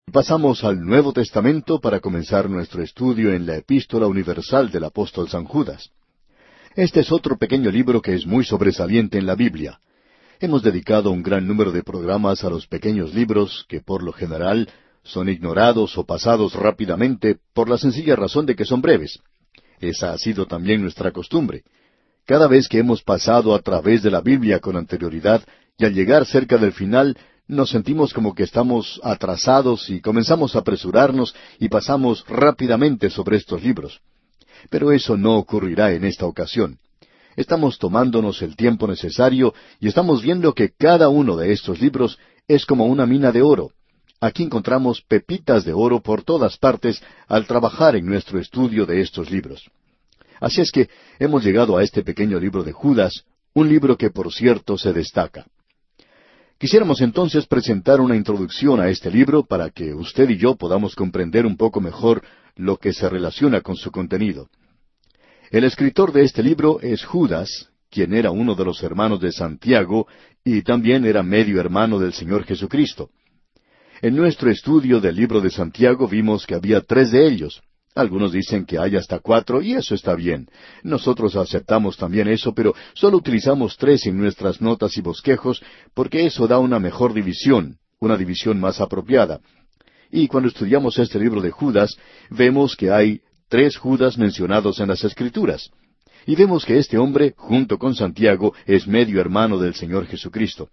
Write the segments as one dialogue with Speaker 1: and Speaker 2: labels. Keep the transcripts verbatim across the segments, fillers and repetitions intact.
Speaker 1: Pasamos al Nuevo Testamento para comenzar nuestro estudio en la Epístola Universal del apóstol San Judas. Este es otro pequeño libro que es muy sobresaliente en la Biblia. Hemos dedicado un gran número de programas a los pequeños libros que por lo general son ignorados o pasados rápidamente por la sencilla razón de que son breves. Esa ha sido también nuestra costumbre. Cada vez que hemos pasado a través de la Biblia con anterioridad y al llegar cerca del final, nos sentimos como que estamos atrasados y comenzamos a apresurarnos y pasamos rápidamente sobre estos libros. Pero eso no ocurrirá en esta ocasión. Estamos tomándonos el tiempo necesario y estamos viendo que cada uno de estos libros es como una mina de oro. Aquí encontramos pepitas de oro por todas partes al trabajar en nuestro estudio de estos libros. Así es que hemos llegado a este pequeño libro de Judas, un libro que por cierto se destaca. Quisiéramos entonces presentar una introducción a este libro para que usted y yo podamos comprender un poco mejor lo que se relaciona con su contenido. El escritor de este libro es Judas, quien era uno de los hermanos de Santiago y también era medio hermano del Señor Jesucristo. En nuestro estudio del libro de Santiago vimos que había tres de ellos. Algunos dicen que hay hasta cuatro, y eso está bien. Nosotros aceptamos también eso, pero solo utilizamos tres en nuestras notas y bosquejos, porque eso da una mejor división, una división más apropiada. Y cuando estudiamos este libro de Judas, vemos que hay tres Judas mencionados en las Escrituras. Y vemos que este hombre, junto con Santiago, es medio hermano del Señor Jesucristo.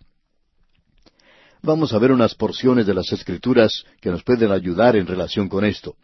Speaker 1: Vamos a ver unas porciones de las Escrituras que nos pueden ayudar en relación con esto.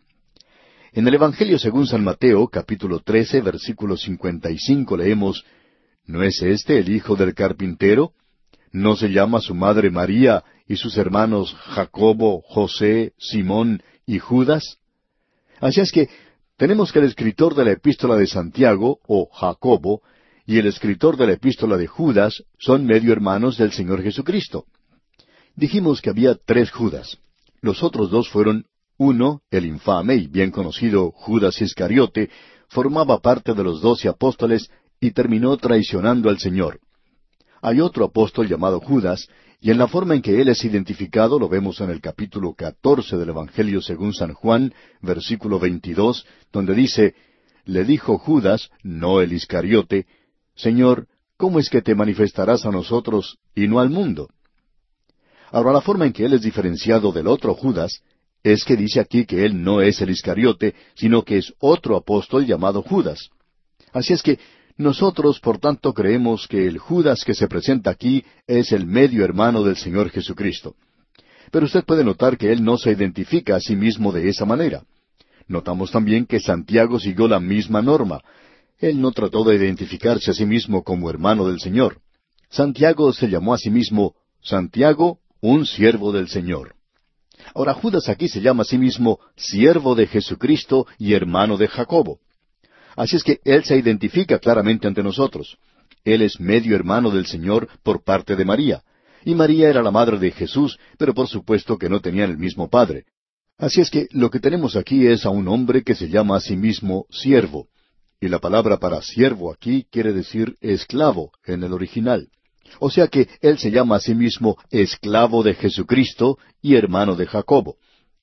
Speaker 1: En el Evangelio según San Mateo, capítulo trece, versículo cincuenta y cinco, leemos, ¿No es este el hijo del carpintero? ¿No se llama su madre María y sus hermanos Jacobo, José, Simón y Judas? Así es que tenemos que el escritor de la epístola de Santiago, o Jacobo, y el escritor de la epístola de Judas son medio hermanos del Señor Jesucristo. Dijimos que había tres Judas. Los otros dos fueron uno, el infame y bien conocido Judas Iscariote, formaba parte de los doce apóstoles y terminó traicionando al Señor. Hay otro apóstol llamado Judas, y en la forma en que él es identificado lo vemos en el capítulo catorce del Evangelio según San Juan, versículo veintidós, donde dice, Le dijo Judas, no el Iscariote, Señor, ¿cómo es que te manifestarás a nosotros y no al mundo? Ahora, la forma en que él es diferenciado del otro Judas es que dice aquí que él no es el Iscariote, sino que es otro apóstol llamado Judas. Así es que nosotros, por tanto, creemos que el Judas que se presenta aquí es el medio hermano del Señor Jesucristo. Pero usted puede notar que él no se identifica a sí mismo de esa manera. Notamos también que Santiago siguió la misma norma. Él no trató de identificarse a sí mismo como hermano del Señor. Santiago se llamó a sí mismo Santiago, un siervo del Señor. Ahora, Judas aquí se llama a sí mismo siervo de Jesucristo y hermano de Jacobo. Así es que él se identifica claramente ante nosotros. Él es medio hermano del Señor por parte de María. Y María era la madre de Jesús, pero por supuesto que no tenían el mismo padre. Así es que lo que tenemos aquí es a un hombre que se llama a sí mismo siervo. Y la palabra para siervo aquí quiere decir esclavo en el original. O sea que él se llama a sí mismo esclavo de Jesucristo y hermano de Jacobo.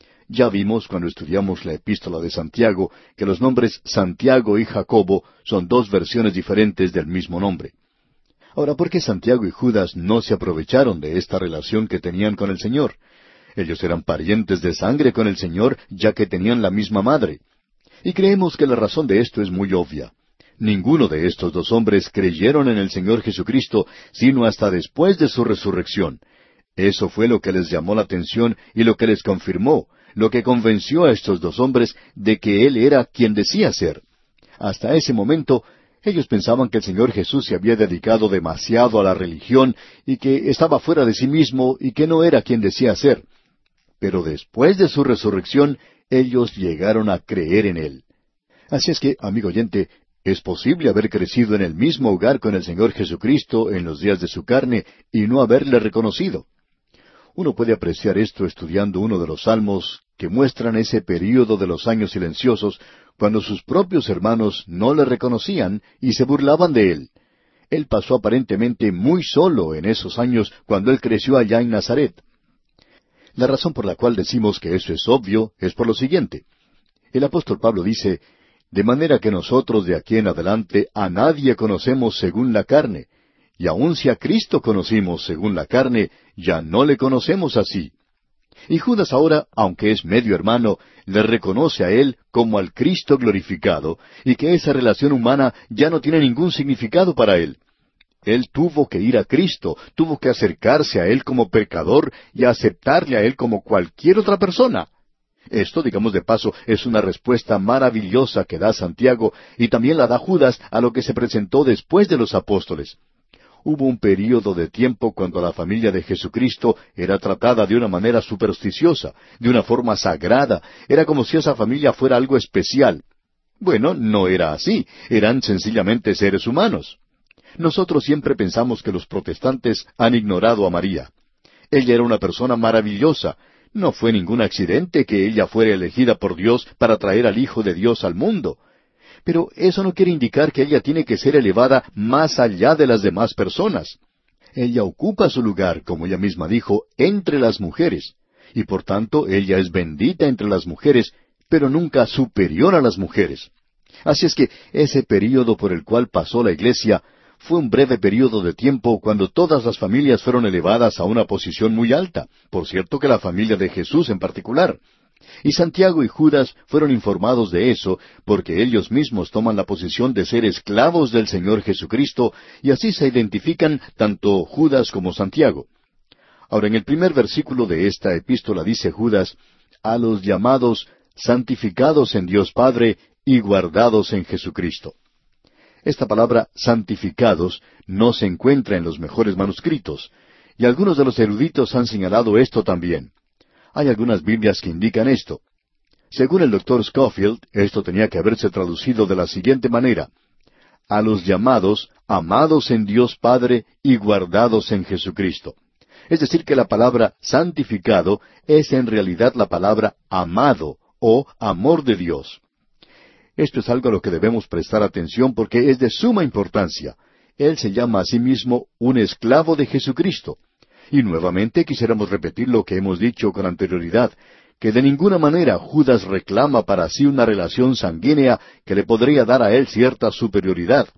Speaker 1: Ya vimos cuando estudiamos la epístola de Santiago que los nombres Santiago y Jacobo son dos versiones diferentes del mismo nombre. Ahora, ¿por qué Santiago y Judas no se aprovecharon de esta relación que tenían con el Señor? Ellos eran parientes de sangre con el Señor, ya que tenían la misma madre. Y creemos que la razón de esto es muy obvia. Ninguno de estos dos hombres creyeron en el Señor Jesucristo, sino hasta después de su resurrección. Eso fue lo que les llamó la atención y lo que les confirmó, lo que convenció a estos dos hombres de que Él era quien decía ser. Hasta ese momento, ellos pensaban que el Señor Jesús se había dedicado demasiado a la religión y que estaba fuera de sí mismo y que no era quien decía ser. Pero después de su resurrección, ellos llegaron a creer en Él. Así es que, amigo oyente, es posible haber crecido en el mismo hogar con el Señor Jesucristo en los días de su carne y no haberle reconocido. Uno puede apreciar esto estudiando uno de los salmos que muestran ese período de los años silenciosos cuando sus propios hermanos no le reconocían y se burlaban de él. Él pasó aparentemente muy solo en esos años cuando él creció allá en Nazaret. La razón por la cual decimos que eso es obvio es por lo siguiente. El apóstol Pablo dice, de manera que nosotros de aquí en adelante a nadie conocemos según la carne, y aun si a Cristo conocimos según la carne, ya no le conocemos así. Y Judas ahora, aunque es medio hermano, le reconoce a él como al Cristo glorificado, y que esa relación humana ya no tiene ningún significado para él. Él tuvo que ir a Cristo, tuvo que acercarse a Él como pecador y aceptarle a Él como cualquier otra persona. Esto, digamos de paso, es una respuesta maravillosa que da Santiago y también la da Judas a lo que se presentó después de los apóstoles. Hubo un período de tiempo cuando la familia de Jesucristo era tratada de una manera supersticiosa, de una forma sagrada, era como si esa familia fuera algo especial. Bueno, no era así, eran sencillamente seres humanos. Nosotros siempre pensamos que los protestantes han ignorado a María. Ella era una persona maravillosa. No fue ningún accidente que ella fuera elegida por Dios para traer al Hijo de Dios al mundo. Pero eso no quiere indicar que ella tiene que ser elevada más allá de las demás personas. Ella ocupa su lugar, como ella misma dijo, entre las mujeres. Y por tanto, ella es bendita entre las mujeres, pero nunca superior a las mujeres. Así es que ese período por el cual pasó la Iglesia fue un breve período de tiempo cuando todas las familias fueron elevadas a una posición muy alta, por cierto que la familia de Jesús en particular. Y Santiago y Judas fueron informados de eso, porque ellos mismos toman la posición de ser esclavos del Señor Jesucristo, y así se identifican tanto Judas como Santiago. Ahora, en el primer versículo de esta epístola dice Judas, a los llamados, santificados en Dios Padre y guardados en Jesucristo. Esta palabra santificados no se encuentra en los mejores manuscritos, y algunos de los eruditos han señalado esto también. Hay algunas Biblias que indican esto. Según el doctor Scofield, esto tenía que haberse traducido de la siguiente manera: a los llamados, amados en Dios Padre y guardados en Jesucristo. Es decir, que la palabra santificado es en realidad la palabra amado o amor de Dios. Esto es algo a lo que debemos prestar atención porque es de suma importancia. Él se llama a sí mismo un esclavo de Jesucristo. Y nuevamente quisiéramos repetir lo que hemos dicho con anterioridad, que de ninguna manera Judas reclama para sí una relación sanguínea que le podría dar a él cierta superioridad.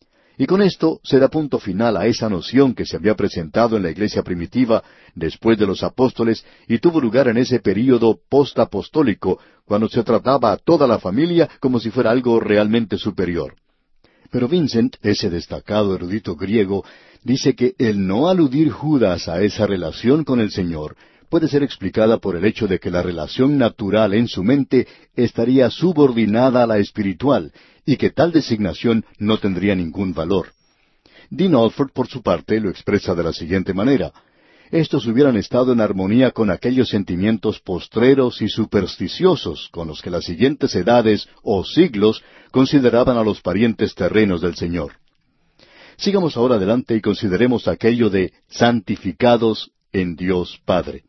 Speaker 1: Y con esto se da punto final a esa noción que se había presentado en la iglesia primitiva después de los apóstoles y tuvo lugar en ese período postapostólico, cuando se trataba a toda la familia como si fuera algo realmente superior. Pero Vincent, ese destacado erudito griego, dice que el no aludir Judas a esa relación con el Señor puede ser explicada por el hecho de que la relación natural en su mente estaría subordinada a la espiritual, y que tal designación no tendría ningún valor. Dean Alford, por su parte, lo expresa de la siguiente manera: estos hubieran estado en armonía con aquellos sentimientos postreros y supersticiosos con los que las siguientes edades o siglos consideraban a los parientes terrenos del Señor. Sigamos ahora adelante y consideremos aquello de santificados en Dios Padre.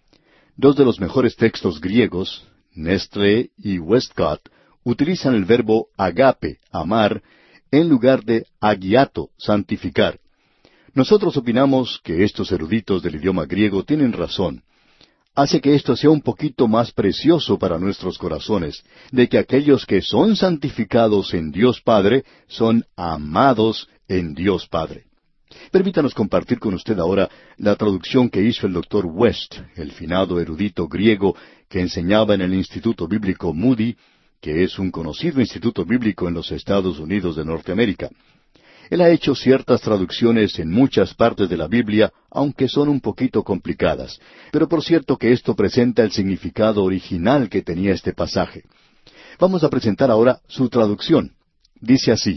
Speaker 1: Dos de los mejores textos griegos, Nestle y Westcott, utilizan el verbo agape, amar, en lugar de agiato, santificar. Nosotros opinamos que estos eruditos del idioma griego tienen razón. Hace que esto sea un poquito más precioso para nuestros corazones, de que aquellos que son santificados en Dios Padre son amados en Dios Padre. Permítanos compartir con usted ahora la traducción que hizo el doctor West, el finado erudito griego que enseñaba en el Instituto Bíblico Moody, que es un conocido instituto bíblico en los Estados Unidos de Norteamérica. Él ha hecho ciertas traducciones en muchas partes de la Biblia, aunque son un poquito complicadas, pero por cierto que esto presenta el significado original que tenía este pasaje. Vamos a presentar ahora su traducción. Dice así: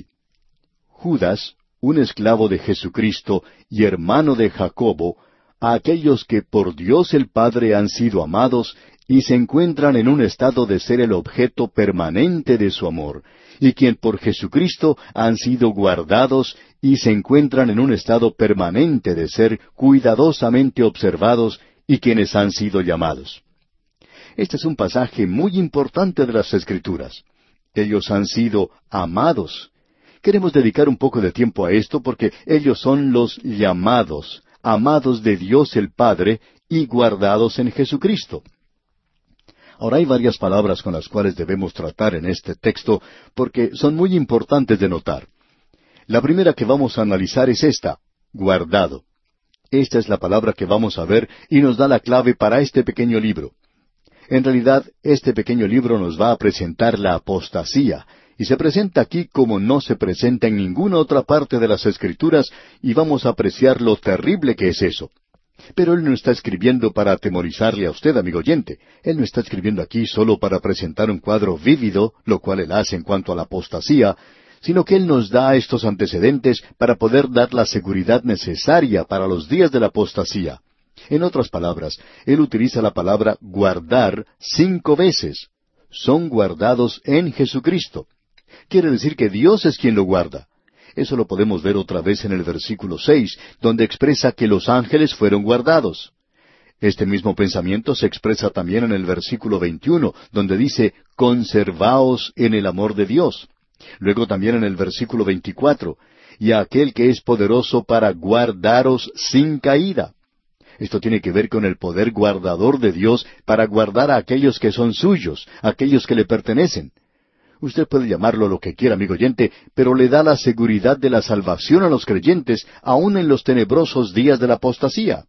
Speaker 1: Judas, un esclavo de Jesucristo y hermano de Jacobo, a aquellos que por Dios el Padre han sido amados y se encuentran en un estado de ser el objeto permanente de su amor, y quien por Jesucristo han sido guardados y se encuentran en un estado permanente de ser cuidadosamente observados y quienes han sido llamados. Este es un pasaje muy importante de las Escrituras. Ellos han sido amados. Queremos dedicar un poco de tiempo a esto porque ellos son los llamados, amados de Dios el Padre y guardados en Jesucristo. Ahora hay varias palabras con las cuales debemos tratar en este texto porque son muy importantes de notar. La primera que vamos a analizar es esta, guardado. Esta es la palabra que vamos a ver y nos da la clave para este pequeño libro. En realidad, este pequeño libro nos va a presentar la apostasía, y se presenta aquí como no se presenta en ninguna otra parte de las Escrituras, y vamos a apreciar lo terrible que es eso. Pero él no está escribiendo para atemorizarle a usted, amigo oyente. Él no está escribiendo aquí solo para presentar un cuadro vívido, lo cual él hace en cuanto a la apostasía, sino que él nos da estos antecedentes para poder dar la seguridad necesaria para los días de la apostasía. En otras palabras, él utiliza la palabra guardar cinco veces. Son guardados en Jesucristo. Quiere decir que Dios es quien lo guarda. Eso lo podemos ver otra vez en el versículo seis, donde expresa que los ángeles fueron guardados. Este mismo pensamiento se expresa también en el versículo veintiuno, donde dice, conservaos en el amor de Dios. Luego también en el versículo veinticuatro, y a aquel que es poderoso para guardaros sin caída. Esto tiene que ver con el poder guardador de Dios para guardar a aquellos que son suyos, aquellos que le pertenecen. Usted puede llamarlo lo que quiera, amigo oyente, pero le da la seguridad de la salvación a los creyentes, aun en los tenebrosos días de la apostasía.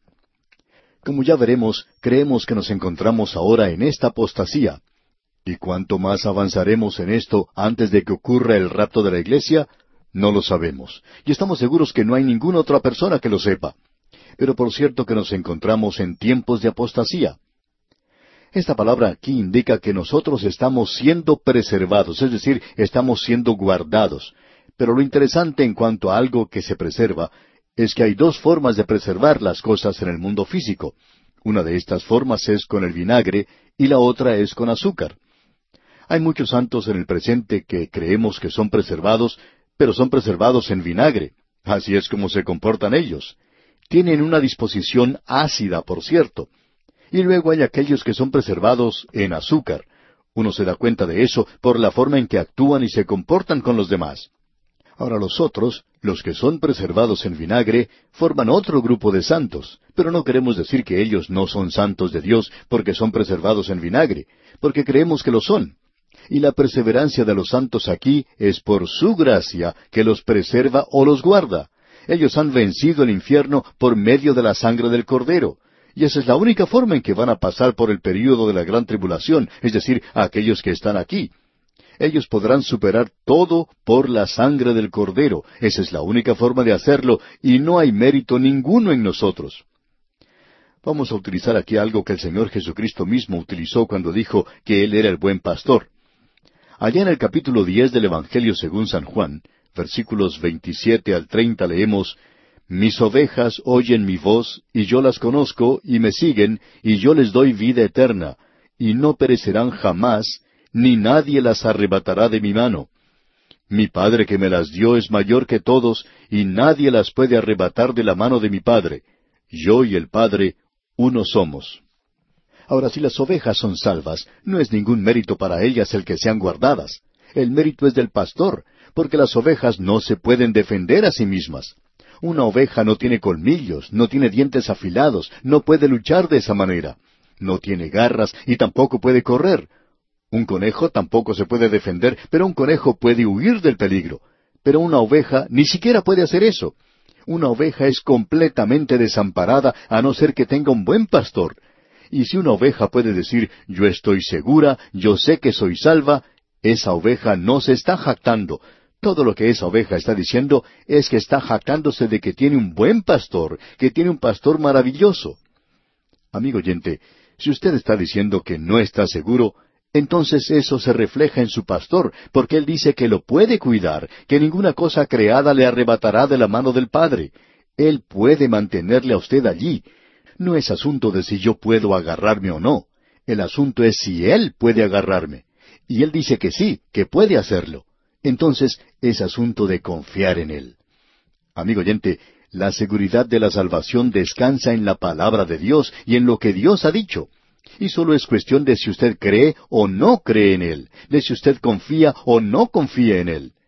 Speaker 1: Como ya veremos, creemos que nos encontramos ahora en esta apostasía. ¿Y cuánto más avanzaremos en esto antes de que ocurra el rapto de la iglesia? No lo sabemos. Y estamos seguros que no hay ninguna otra persona que lo sepa. Pero por cierto que nos encontramos en tiempos de apostasía. Esta palabra aquí indica que nosotros estamos siendo preservados, es decir, estamos siendo guardados. Pero lo interesante en cuanto a algo que se preserva es que hay dos formas de preservar las cosas en el mundo físico. Una de estas formas es con el vinagre y la otra es con azúcar. Hay muchos santos en el presente que creemos que son preservados, pero son preservados en vinagre. Así es como se comportan ellos. Tienen una disposición ácida, por cierto. Y luego hay aquellos que son preservados en azúcar. Uno se da cuenta de eso por la forma en que actúan y se comportan con los demás. Ahora los otros, los que son preservados en vinagre, forman otro grupo de santos, pero no queremos decir que ellos no son santos de Dios porque son preservados en vinagre, porque creemos que lo son. Y la perseverancia de los santos aquí es por su gracia que los preserva o los guarda. Ellos han vencido el infierno por medio de la sangre del Cordero. Y esa es la única forma en que van a pasar por el período de la gran tribulación, es decir, a aquellos que están aquí. Ellos podrán superar todo por la sangre del Cordero. Esa es la única forma de hacerlo, y no hay mérito ninguno en nosotros. Vamos a utilizar aquí algo que el Señor Jesucristo mismo utilizó cuando dijo que Él era el buen pastor. Allá en el capítulo diez del Evangelio según San Juan, versículos veintisiete al treinta leemos, mis ovejas oyen mi voz, y yo las conozco, y me siguen, y yo les doy vida eterna, y no perecerán jamás, ni nadie las arrebatará de mi mano. Mi Padre que me las dio es mayor que todos, y nadie las puede arrebatar de la mano de mi Padre. Yo y el Padre, uno somos. Ahora, si las ovejas son salvas, no es ningún mérito para ellas el que sean guardadas. El mérito es del pastor, porque las ovejas no se pueden defender a sí mismas. Una oveja no tiene colmillos, no tiene dientes afilados, no puede luchar de esa manera. No tiene garras y tampoco puede correr. Un conejo tampoco se puede defender, pero un conejo puede huir del peligro. Pero una oveja ni siquiera puede hacer eso. Una oveja es completamente desamparada a no ser que tenga un buen pastor. Y si una oveja puede decir, yo estoy segura, yo sé que soy salva, esa oveja no se está jactando. Todo lo que esa oveja está diciendo es que está jactándose de que tiene un buen pastor, que tiene un pastor maravilloso. Amigo oyente, si usted está diciendo que no está seguro, entonces eso se refleja en su pastor, porque él dice que lo puede cuidar, que ninguna cosa creada le arrebatará de la mano del Padre. Él puede mantenerle a usted allí. No es asunto de si yo puedo agarrarme o no. El asunto es si Él puede agarrarme. Y Él dice que sí, que puede hacerlo. Entonces es asunto de confiar en Él. Amigo oyente, la seguridad de la salvación descansa en la palabra de Dios y en lo que Dios ha dicho. Y solo es cuestión de si usted cree o no cree en Él, de si usted confía o no confía en Él.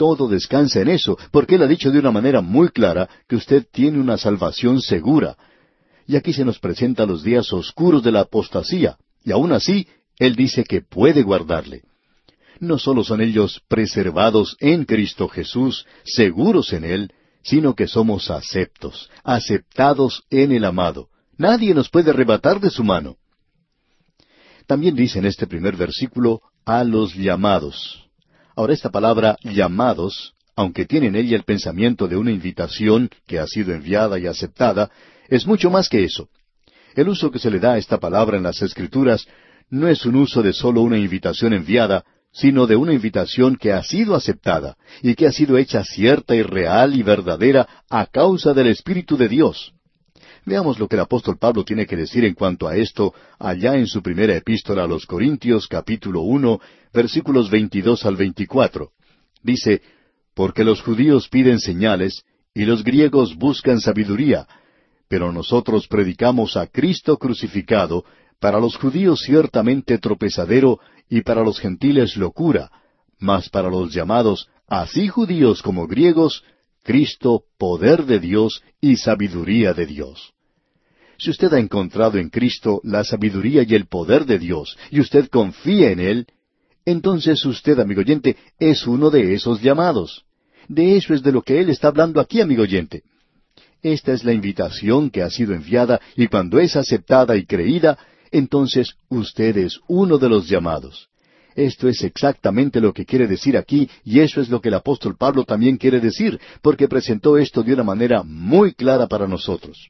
Speaker 1: todo descansa en eso, porque Él ha dicho de una manera muy clara que usted tiene una salvación segura. Y aquí se nos presenta los días oscuros de la apostasía, y aún así, Él dice que puede guardarle. No solo son ellos preservados en Cristo Jesús, seguros en Él, sino que somos aceptos, aceptados en el amado. Nadie nos puede arrebatar de su mano. También dice en este primer versículo, a los llamados. Ahora esta palabra llamados, aunque tiene en ella el pensamiento de una invitación que ha sido enviada y aceptada, es mucho más que eso. El uso que se le da a esta palabra en las Escrituras no es un uso de solo una invitación enviada, sino de una invitación que ha sido aceptada y que ha sido hecha cierta y real y verdadera a causa del Espíritu de Dios. Veamos lo que el apóstol Pablo tiene que decir en cuanto a esto allá en su primera epístola a los Corintios, capítulo uno, versículos veintidós al veinticuatro. Dice, porque los judíos piden señales y los griegos buscan sabiduría, pero nosotros predicamos a Cristo crucificado, para los judíos ciertamente tropezadero y para los gentiles locura, mas para los llamados, así judíos como griegos, Cristo, poder de Dios y sabiduría de Dios. Si usted ha encontrado en Cristo la sabiduría y el poder de Dios, y usted confía en Él, entonces usted, amigo oyente, es uno de esos llamados. De eso es de lo que Él está hablando aquí, amigo oyente. Esta es la invitación que ha sido enviada, y cuando es aceptada y creída, entonces usted es uno de los llamados. Esto es exactamente lo que quiere decir aquí, y eso es lo que el apóstol Pablo también quiere decir, porque presentó esto de una manera muy clara para nosotros.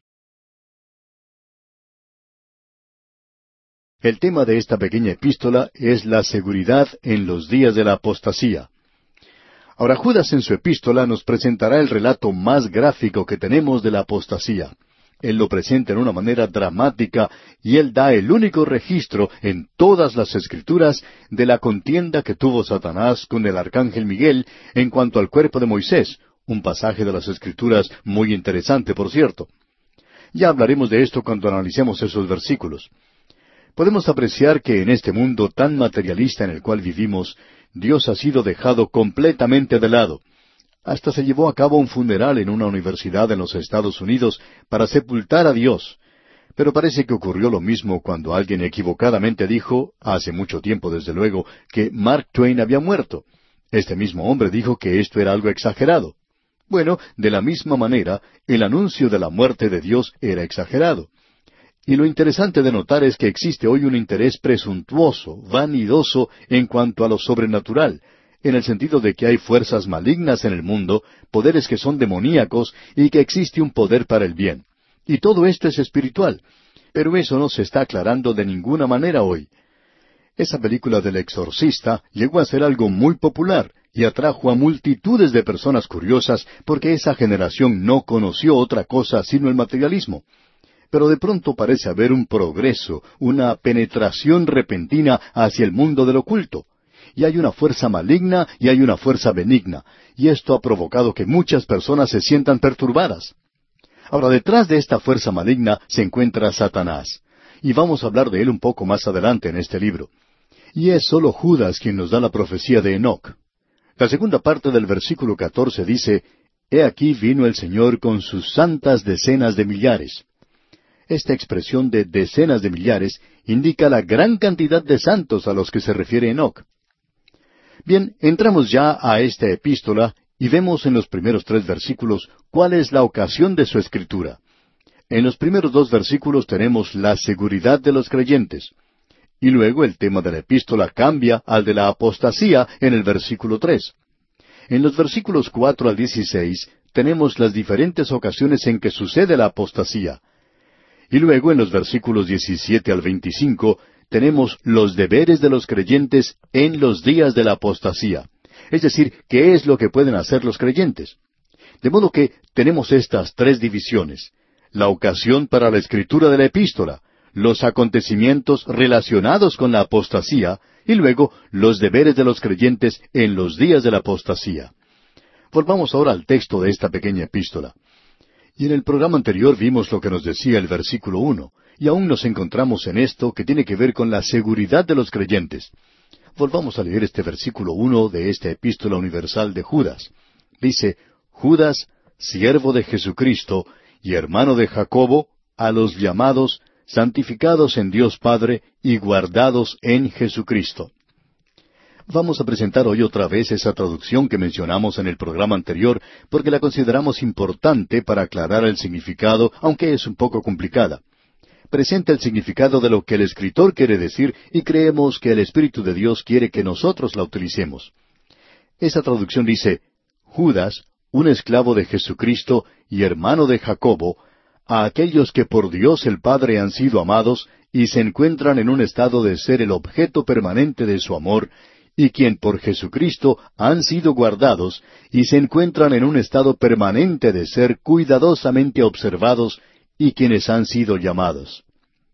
Speaker 1: El tema de esta pequeña epístola es la seguridad en los días de la apostasía. Ahora, Judas en su epístola nos presentará el relato más gráfico que tenemos de la apostasía. Él lo presenta en una manera dramática y él da el único registro en todas las Escrituras de la contienda que tuvo Satanás con el arcángel Miguel en cuanto al cuerpo de Moisés, un pasaje de las Escrituras muy interesante, por cierto. Ya hablaremos de esto cuando analicemos esos versículos. Podemos apreciar que en este mundo tan materialista en el cual vivimos, Dios ha sido dejado completamente de lado. Hasta se llevó a cabo un funeral en una universidad en los Estados Unidos para sepultar a Dios. Pero parece que ocurrió lo mismo cuando alguien equivocadamente dijo, hace mucho tiempo desde luego, que Mark Twain había muerto. Este mismo hombre dijo que esto era algo exagerado. Bueno, de la misma manera, el anuncio de la muerte de Dios era exagerado. Y lo interesante de notar es que existe hoy un interés presuntuoso, vanidoso en cuanto a lo sobrenatural, en el sentido de que hay fuerzas malignas en el mundo, poderes que son demoníacos y que existe un poder para el bien. Y todo esto es espiritual, pero eso no se está aclarando de ninguna manera hoy. Esa película del exorcista llegó a ser algo muy popular y atrajo a multitudes de personas curiosas porque esa generación no conoció otra cosa sino el materialismo. Pero de pronto parece haber un progreso, una penetración repentina hacia el mundo del oculto. Y hay una fuerza maligna y hay una fuerza benigna, y esto ha provocado que muchas personas se sientan perturbadas. Ahora, detrás de esta fuerza maligna se encuentra Satanás, y vamos a hablar de él un poco más adelante en este libro. Y es solo Judas quien nos da la profecía de Enoc. La segunda parte del versículo catorce dice, He aquí vino el Señor con sus santas decenas de millares. Esta expresión de decenas de millares indica la gran cantidad de santos a los que se refiere Enoc. Bien, entramos ya a esta epístola y vemos en los primeros tres versículos cuál es la ocasión de su escritura. En los primeros dos versículos tenemos la seguridad de los creyentes. Y luego el tema de la epístola cambia al de la apostasía en el versículo tres. En los versículos cuatro al dieciséis tenemos las diferentes ocasiones en que sucede la apostasía. Y luego en los versículos diecisiete al veinticinco tenemos los deberes de los creyentes en los días de la apostasía. Es decir, ¿qué es lo que pueden hacer los creyentes? De modo que tenemos estas tres divisiones. La ocasión para la escritura de la epístola, los acontecimientos relacionados con la apostasía, y luego los deberes de los creyentes en los días de la apostasía. Volvamos ahora al texto de esta pequeña epístola. Y en el programa anterior vimos lo que nos decía el versículo uno, y aún nos encontramos en esto que tiene que ver con la seguridad de los creyentes. Volvamos a leer este versículo uno de esta epístola universal de Judas. Dice, Judas, siervo de Jesucristo y hermano de Jacobo, a los llamados, santificados en Dios Padre y guardados en Jesucristo. Vamos a presentar hoy otra vez esa traducción que mencionamos en el programa anterior, porque la consideramos importante para aclarar el significado, aunque es un poco complicada. Presenta el significado de lo que el escritor quiere decir y creemos que el Espíritu de Dios quiere que nosotros la utilicemos. Esta traducción dice, Judas, un esclavo de Jesucristo y hermano de Jacobo, a aquellos que por Dios el Padre han sido amados y se encuentran en un estado de ser el objeto permanente de su amor, y quien por Jesucristo han sido guardados y se encuentran en un estado permanente de ser cuidadosamente observados y quienes han sido llamados.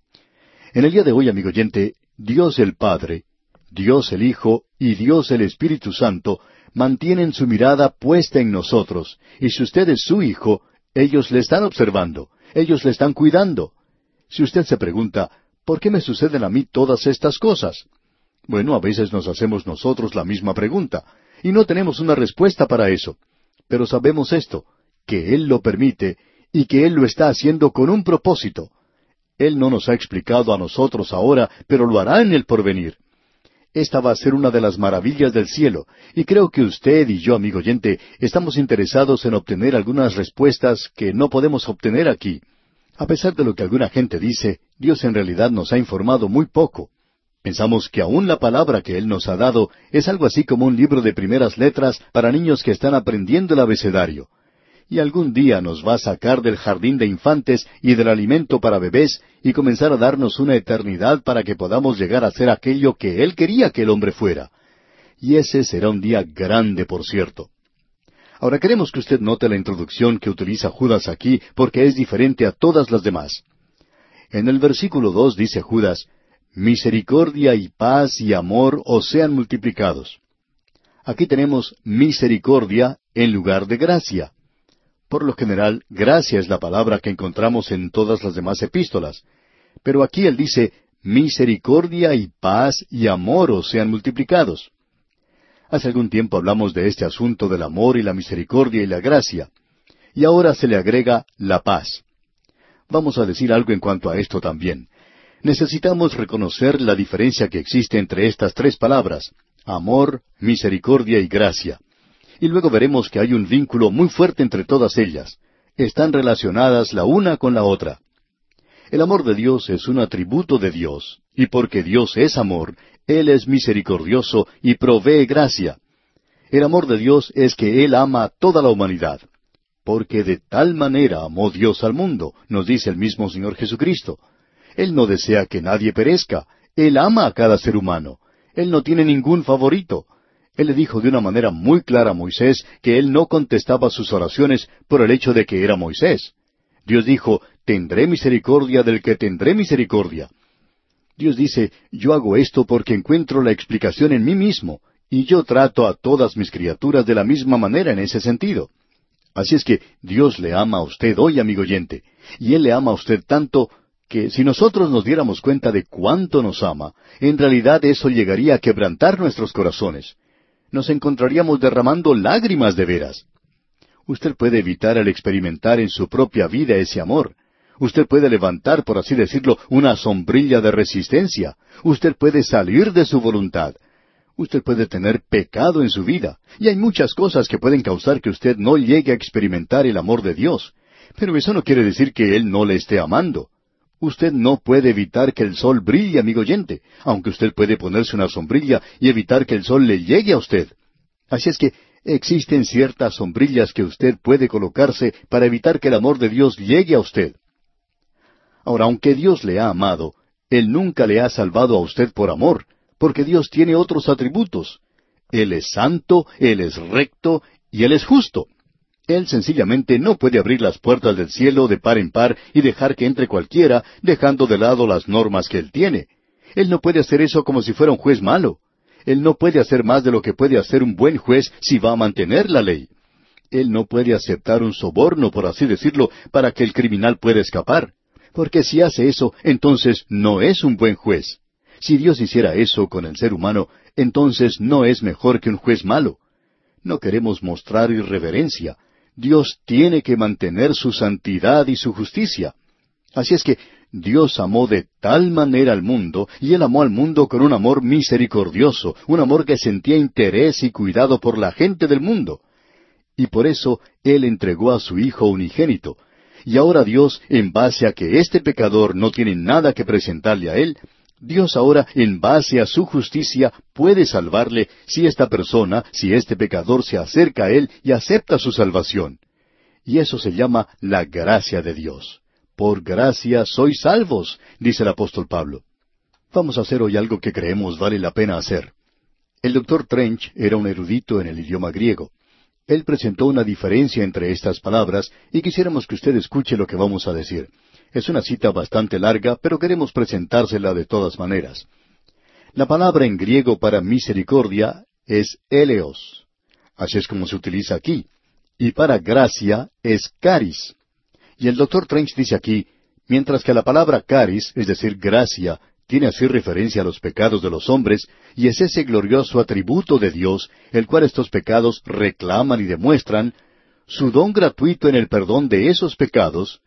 Speaker 1: En el día de hoy, amigo oyente, Dios el Padre, Dios el Hijo y Dios el Espíritu Santo mantienen su mirada puesta en nosotros, y si usted es su hijo, ellos le están observando, ellos le están cuidando. Si usted se pregunta, ¿por qué me suceden a mí todas estas cosas? Bueno, a veces nos hacemos nosotros la misma pregunta, y no tenemos una respuesta para eso. Pero sabemos esto, que Él lo permite, y que Él lo está haciendo con un propósito. Él no nos ha explicado a nosotros ahora, pero lo hará en el porvenir. Esta va a ser una de las maravillas del cielo, y creo que usted y yo, amigo oyente, estamos interesados en obtener algunas respuestas que no podemos obtener aquí. A pesar de lo que alguna gente dice, Dios en realidad nos ha informado muy poco. Pensamos que aún la palabra que Él nos ha dado es algo así como un libro de primeras letras para niños que están aprendiendo el abecedario. Y algún día nos va a sacar del jardín de infantes y del alimento para bebés y comenzar a darnos una eternidad para que podamos llegar a ser aquello que Él quería que el hombre fuera. Y ese será un día grande, por cierto. Ahora queremos que usted note la introducción que utiliza Judas aquí, porque es diferente a todas las demás. En el versículo dos dice Judas, misericordia y paz y amor os sean multiplicados. Aquí tenemos misericordia en lugar de gracia. Por lo general, gracia es la palabra que encontramos en todas las demás epístolas. Pero aquí él dice, misericordia y paz y amor os sean multiplicados. Hace algún tiempo hablamos de este asunto del amor y la misericordia y la gracia. Y ahora se le agrega la paz. Vamos a decir algo en cuanto a esto también. Necesitamos reconocer la diferencia que existe entre estas tres palabras, amor, misericordia y gracia. Y luego veremos que hay un vínculo muy fuerte entre todas ellas. Están relacionadas la una con la otra. El amor de Dios es un atributo de Dios, y porque Dios es amor, Él es misericordioso y provee gracia. El amor de Dios es que Él ama a toda la humanidad. Porque de tal manera amó Dios al mundo, nos dice el mismo Señor Jesucristo. Él no desea que nadie perezca. Él ama a cada ser humano. Él no tiene ningún favorito. Él le dijo de una manera muy clara a Moisés que Él no contestaba sus oraciones por el hecho de que era Moisés. Dios dijo, tendré misericordia del que tendré misericordia. Dios dice, yo hago esto porque encuentro la explicación en mí mismo, y yo trato a todas mis criaturas de la misma manera en ese sentido. Así es que Dios le ama a usted hoy, amigo oyente, y Él le ama a usted tanto que si nosotros nos diéramos cuenta de cuánto nos ama, en realidad eso llegaría a quebrantar nuestros corazones. Nos encontraríamos derramando lágrimas de veras. Usted puede evitar el experimentar en su propia vida ese amor. Usted puede levantar, por así decirlo, una sombrilla de resistencia. Usted puede salir de su voluntad. Usted puede tener pecado en su vida. Y hay muchas cosas que pueden causar que usted no llegue a experimentar el amor de Dios. Pero eso no quiere decir que Él no le esté amando. Usted no puede evitar que el sol brille, amigo oyente, aunque usted puede ponerse una sombrilla y evitar que el sol le llegue a usted. Así es que existen ciertas sombrillas que usted puede colocarse para evitar que el amor de Dios llegue a usted. Ahora, aunque Dios le ha amado, Él nunca le ha salvado a usted por amor, porque Dios tiene otros atributos. Él es santo, Él es recto y Él es justo. Él sencillamente no puede abrir las puertas del cielo de par en par y dejar que entre cualquiera, dejando de lado las normas que Él tiene. Él no puede hacer eso como si fuera un juez malo. Él no puede hacer más de lo que puede hacer un buen juez si va a mantener la ley. Él no puede aceptar un soborno, por así decirlo, para que el criminal pueda escapar. Porque si hace eso, entonces no es un buen juez. Si Dios hiciera eso con el ser humano, entonces no es mejor que un juez malo. No queremos mostrar irreverencia. Dios tiene que mantener su santidad y su justicia. Así es que Dios amó de tal manera al mundo, y Él amó al mundo con un amor misericordioso, un amor que sentía interés y cuidado por la gente del mundo. Y por eso Él entregó a su Hijo unigénito. Y ahora Dios, en base a que este pecador no tiene nada que presentarle a Él, Dios ahora, en base a su justicia, puede salvarle si esta persona, si este pecador se acerca a Él y acepta su salvación. Y eso se llama la gracia de Dios. Por gracia sois salvos, dice el apóstol Pablo. Vamos a hacer hoy algo que creemos vale la pena hacer. El doctor Trench era un erudito en el idioma griego. Él presentó una diferencia entre estas palabras y quisiéramos que usted escuche lo que vamos a decir. Es una cita bastante larga, pero queremos presentársela de todas maneras. La palabra en griego para misericordia es eleos. Así es como se utiliza aquí. Y para gracia es caris. Y el doctor Trench dice aquí, mientras que la palabra caris, es decir, gracia, tiene así referencia a los pecados de los hombres, y es ese glorioso atributo de Dios, el cual estos pecados reclaman y demuestran, su don gratuito en el perdón de esos pecados,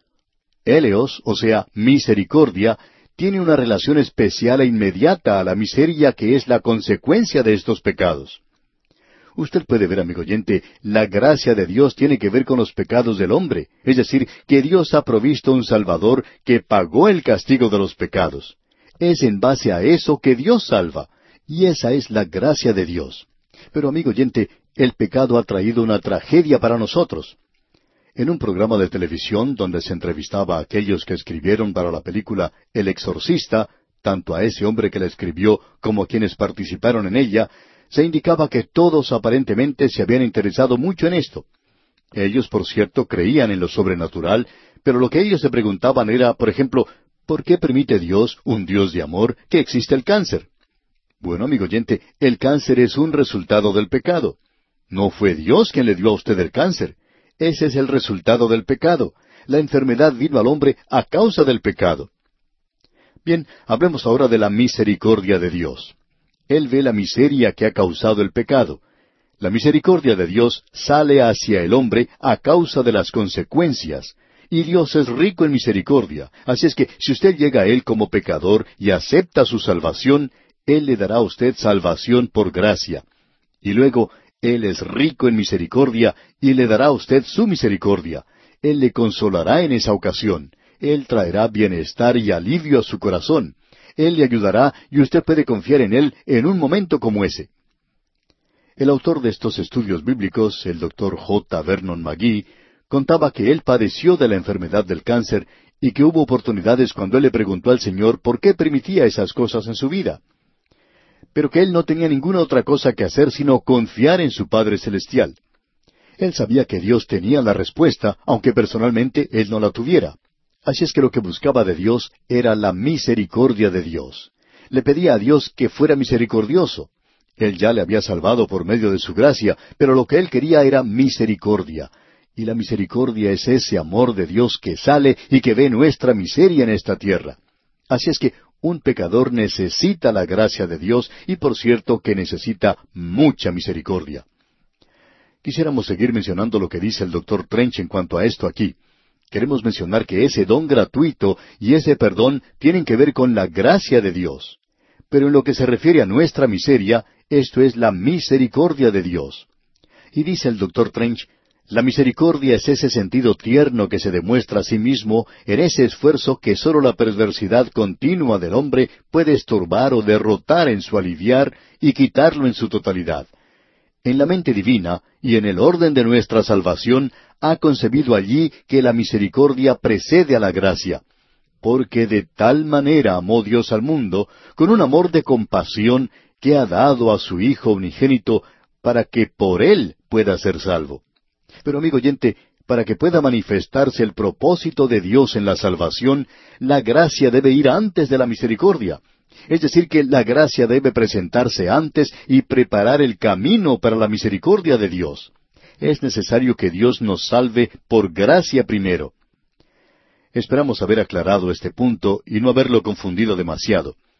Speaker 1: eleos, o sea, misericordia, tiene una relación especial e inmediata a la miseria que es la consecuencia de estos pecados. Usted puede ver, amigo oyente, la gracia de Dios tiene que ver con los pecados del hombre, es decir, que Dios ha provisto un Salvador que pagó el castigo de los pecados. Es en base a eso que Dios salva, y esa es la gracia de Dios. Pero, amigo oyente, el pecado ha traído una tragedia para nosotros. En un programa de televisión donde se entrevistaba a aquellos que escribieron para la película El Exorcista, tanto a ese hombre que la escribió como a quienes participaron en ella, se indicaba que todos aparentemente se habían interesado mucho en esto. Ellos, por cierto, creían en lo sobrenatural, pero lo que ellos se preguntaban era, por ejemplo, ¿por qué permite Dios, un Dios de amor, que exista el cáncer? Bueno, amigo oyente, el cáncer es un resultado del pecado. No fue Dios quien le dio a usted el cáncer. Ese es el resultado del pecado. La enfermedad vino al hombre a causa del pecado. Bien, hablemos ahora de la misericordia de Dios. Él ve la miseria que ha causado el pecado. La misericordia de Dios sale hacia el hombre a causa de las consecuencias. Y Dios es rico en misericordia. Así es que si usted llega a Él como pecador y acepta su salvación, Él le dará a usted salvación por gracia. Y luego, Él es rico en misericordia y le dará a usted su misericordia. Él le consolará en esa ocasión. Él traerá bienestar y alivio a su corazón. Él le ayudará y usted puede confiar en Él en un momento como ese. El autor de estos estudios bíblicos, el doctor J. Vernon McGee, contaba que él padeció de la enfermedad del cáncer y que hubo oportunidades cuando él le preguntó al Señor por qué permitía esas cosas en su vida. Pero que él no tenía ninguna otra cosa que hacer sino confiar en su Padre Celestial. Él sabía que Dios tenía la respuesta, aunque personalmente él no la tuviera. Así es que lo que buscaba de Dios era la misericordia de Dios. Le pedía a Dios que fuera misericordioso. Él ya le había salvado por medio de su gracia, pero lo que él quería era misericordia. Y la misericordia es ese amor de Dios que sale y que ve nuestra miseria en esta tierra. Así es que un pecador necesita la gracia de Dios y por cierto que necesita mucha misericordia. Quisiéramos seguir mencionando lo que dice el doctor Trench en cuanto a esto aquí. Queremos mencionar que ese don gratuito y ese perdón tienen que ver con la gracia de Dios. Pero en lo que se refiere a nuestra miseria, esto es la misericordia de Dios. Y dice el doctor Trench, la misericordia es ese sentido tierno que se demuestra a sí mismo en ese esfuerzo que sólo la perversidad continua del hombre puede estorbar o derrotar en su aliviar y quitarlo en su totalidad. En la mente divina y en el orden de nuestra salvación ha concebido allí que la misericordia precede a la gracia, porque de tal manera amó Dios al mundo, con un amor de compasión, que ha dado a su Hijo unigénito, para que por Él pueda ser salvo. Pero amigo oyente, para que pueda manifestarse el propósito de Dios en la salvación, la gracia debe ir antes de la misericordia. Es decir, que la gracia debe presentarse antes y preparar el camino para la misericordia de Dios. Es necesario que Dios nos salve por gracia primero. Esperamos haber aclarado este punto y no haberlo confundido demasiado.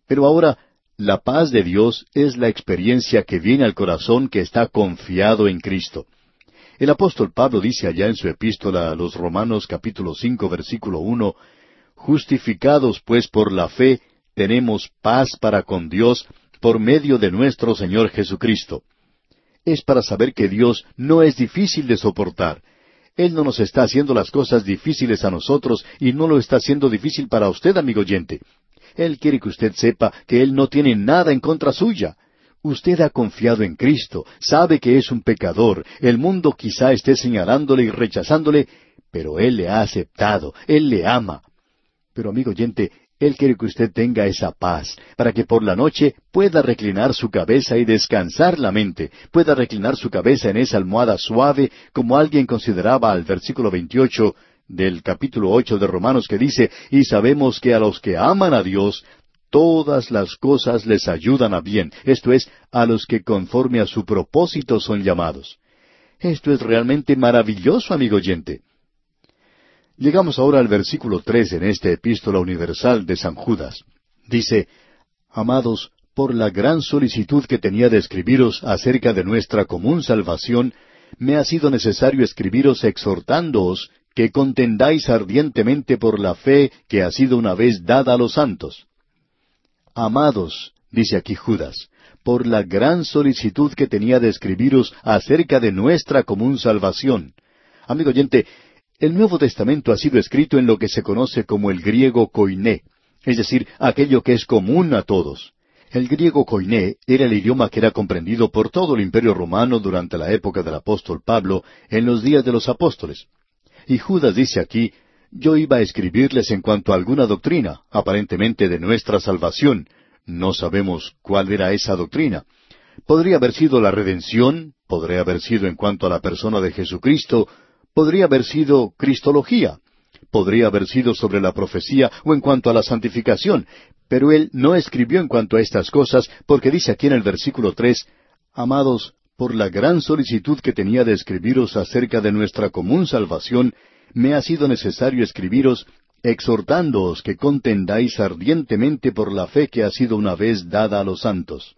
Speaker 1: Pero ahora, la paz de Dios es la experiencia que viene al corazón que está confiado en Cristo. El apóstol Pablo dice allá en su epístola a los Romanos capítulo cinco versículo uno, «Justificados pues por la fe, tenemos paz para con Dios por medio de nuestro Señor Jesucristo». Es para saber que Dios no es difícil de soportar. Él no nos está haciendo las cosas difíciles a nosotros y no lo está haciendo difícil para usted, amigo oyente. Él quiere que usted sepa que Él no tiene nada en contra suya. Usted ha confiado en Cristo, sabe que es un pecador, el mundo quizá esté señalándole y rechazándole, pero Él le ha aceptado, Él le ama. Pero amigo oyente, Él quiere que usted tenga esa paz, para que por la noche pueda reclinar su cabeza y descansar la mente, pueda reclinar su cabeza en esa almohada suave, como alguien consideraba al versículo veintiocho del capítulo ocho de Romanos que dice, «Y sabemos que a los que aman a Dios, todas las cosas les ayudan a bien», esto es, a los que conforme a su propósito son llamados. Esto es realmente maravilloso, amigo oyente. Llegamos ahora al versículo tres en esta epístola universal de San Judas. Dice, «Amados, por la gran solicitud que tenía de escribiros acerca de nuestra común salvación, me ha sido necesario escribiros exhortándoos que contendáis ardientemente por la fe que ha sido una vez dada a los santos». Amados, dice aquí Judas, por la gran solicitud que tenía de escribiros acerca de nuestra común salvación. Amigo oyente, el Nuevo Testamento ha sido escrito en lo que se conoce como el griego koiné, es decir, aquello que es común a todos. El griego koiné era el idioma que era comprendido por todo el Imperio Romano durante la época del apóstol Pablo, en los días de los apóstoles. Y Judas dice aquí, «Yo iba a escribirles en cuanto a alguna doctrina, aparentemente de nuestra salvación». No sabemos cuál era esa doctrina. Podría haber sido la redención, podría haber sido en cuanto a la persona de Jesucristo, podría haber sido cristología, podría haber sido sobre la profecía o en cuanto a la santificación, pero él no escribió en cuanto a estas cosas porque dice aquí en el versículo tres, «Amados, por la gran solicitud que tenía de escribiros acerca de nuestra común salvación, me ha sido necesario escribiros, exhortándoos que contendáis ardientemente por la fe que ha sido una vez dada a los santos».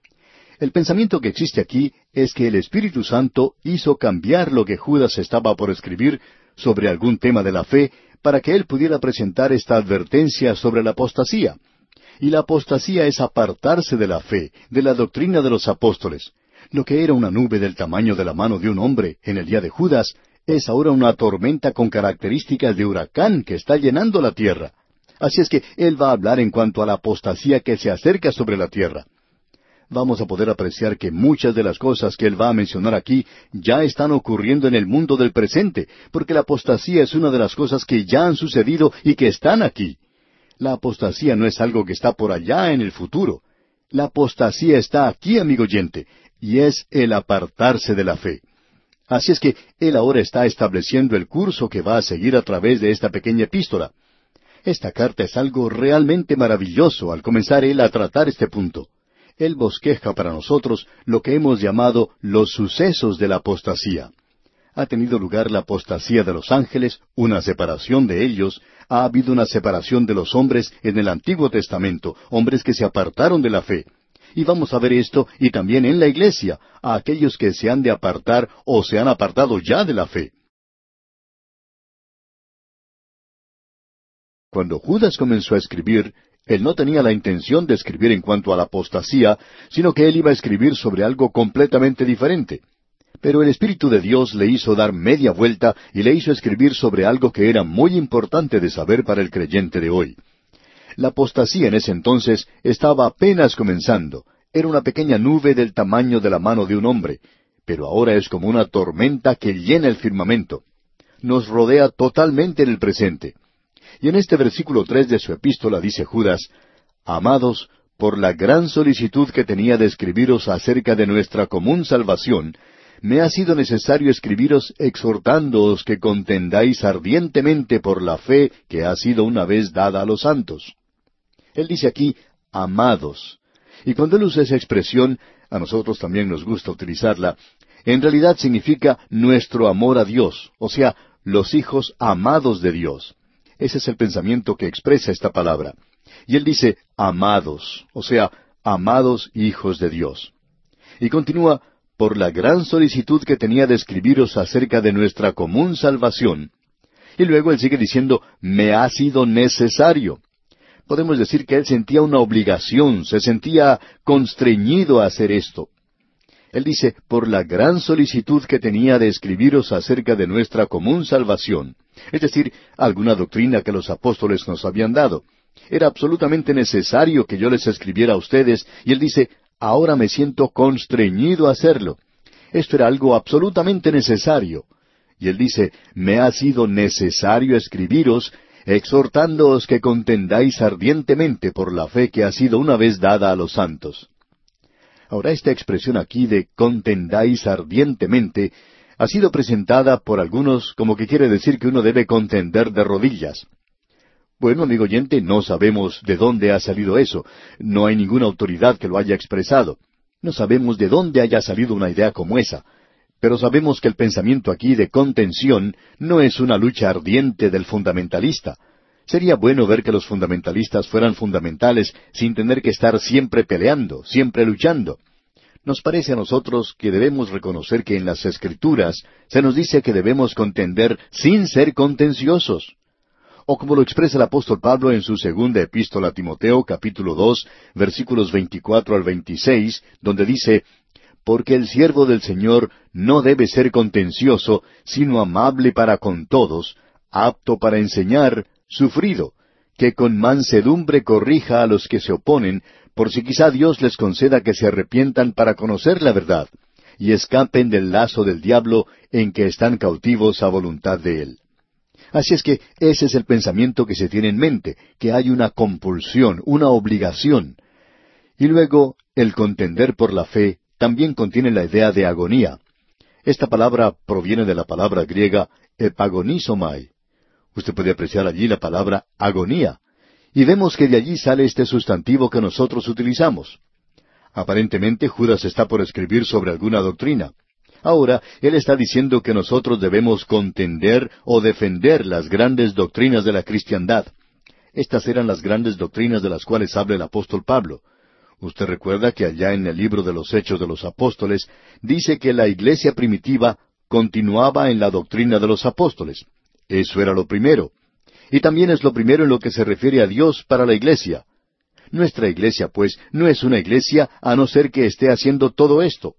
Speaker 1: El pensamiento que existe aquí es que el Espíritu Santo hizo cambiar lo que Judas estaba por escribir sobre algún tema de la fe para que él pudiera presentar esta advertencia sobre la apostasía. Y la apostasía es apartarse de la fe, de la doctrina de los apóstoles. Lo que era una nube del tamaño de la mano de un hombre en el día de Judas, es ahora una tormenta con características de huracán que está llenando la tierra. Así es que él va a hablar en cuanto a la apostasía que se acerca sobre la tierra. Vamos a poder apreciar que muchas de las cosas que él va a mencionar aquí ya están ocurriendo en el mundo del presente, porque la apostasía es una de las cosas que ya han sucedido y que están aquí. La apostasía no es algo que está por allá en el futuro. La apostasía está aquí, amigo oyente, y es el apartarse de la fe. Así es que él ahora está estableciendo el curso que va a seguir a través de esta pequeña epístola. Esta carta es algo realmente maravilloso al comenzar él a tratar este punto. Él bosqueja para nosotros lo que hemos llamado los sucesos de la apostasía. Ha tenido lugar la apostasía de los ángeles, una separación de ellos, ha habido una separación de los hombres en el Antiguo Testamento, hombres que se apartaron de la fe. Y vamos a ver esto y también en la iglesia, a aquellos que se han de apartar o se han apartado ya de la fe. Cuando Judas comenzó a escribir, él no tenía la intención de escribir en cuanto a la apostasía, sino que él iba a escribir sobre algo completamente diferente. Pero el Espíritu de Dios le hizo dar media vuelta y le hizo escribir sobre algo que era muy importante de saber para el creyente de hoy. La apostasía en ese entonces estaba apenas comenzando. Era una pequeña nube del tamaño de la mano de un hombre, pero ahora es como una tormenta que llena el firmamento. Nos rodea totalmente en el presente. Y en este versículo tres de su epístola dice Judas, «Amados, por la gran solicitud que tenía de escribiros acerca de nuestra común salvación, me ha sido necesario escribiros exhortándoos que contendáis ardientemente por la fe que ha sido una vez dada a los santos». Él dice aquí, «amados». Y cuando él usa esa expresión, a nosotros también nos gusta utilizarla, en realidad significa nuestro amor a Dios, o sea, los hijos amados de Dios. Ese es el pensamiento que expresa esta palabra. Y él dice, amados, o sea, amados hijos de Dios. Y continúa, por la gran solicitud que tenía de escribiros acerca de nuestra común salvación. Y luego él sigue diciendo, me ha sido necesario. Podemos decir que él sentía una obligación, se sentía constreñido a hacer esto. Él dice, por la gran solicitud que tenía de escribiros acerca de nuestra común salvación. Es decir, alguna doctrina que los apóstoles nos habían dado. Era absolutamente necesario que yo les escribiera a ustedes, y él dice, ahora me siento constreñido a hacerlo. Esto era algo absolutamente necesario. Y él dice, me ha sido necesario escribiros, exhortándoos que contendáis ardientemente por la fe que ha sido una vez dada a los santos. Ahora, esta expresión aquí de contendáis ardientemente ha sido presentada por algunos como que quiere decir que uno debe contender de rodillas. Bueno, amigo oyente, no sabemos de dónde ha salido eso. No hay ninguna autoridad que lo haya expresado. No sabemos de dónde haya salido una idea como esa. Pero sabemos que el pensamiento aquí de contención no es una lucha ardiente del fundamentalista. Sería bueno ver que los fundamentalistas fueran fundamentales sin tener que estar siempre peleando, siempre luchando. Nos parece a nosotros que debemos reconocer que en las Escrituras se nos dice que debemos contender sin ser contenciosos. O como lo expresa el apóstol Pablo en su segunda epístola a Timoteo, capítulo dos, versículos veinticuatro al veintiséis, donde dice, porque el siervo del Señor no debe ser contencioso, sino amable para con todos, apto para enseñar, sufrido, que con mansedumbre corrija a los que se oponen, por si quizá Dios les conceda que se arrepientan para conocer la verdad, y escapen del lazo del diablo en que están cautivos a voluntad de él. Así es que ese es el pensamiento que se tiene en mente, que hay una compulsión, una obligación. Y luego, el contender por la fe también contiene la idea de agonía. Esta palabra proviene de la palabra griega epagonizomai. Usted puede apreciar allí la palabra agonía. Y vemos que de allí sale este sustantivo que nosotros utilizamos. Aparentemente Judas está por escribir sobre alguna doctrina. Ahora, él está diciendo que nosotros debemos contender o defender las grandes doctrinas de la cristiandad. Estas eran las grandes doctrinas de las cuales habla el apóstol Pablo. Usted recuerda que allá en el libro de los Hechos de los Apóstoles dice que la iglesia primitiva continuaba en la doctrina de los apóstoles. Eso era lo primero. Y también es lo primero en lo que se refiere a Dios para la iglesia. Nuestra iglesia, pues, no es una iglesia a no ser que esté haciendo todo esto.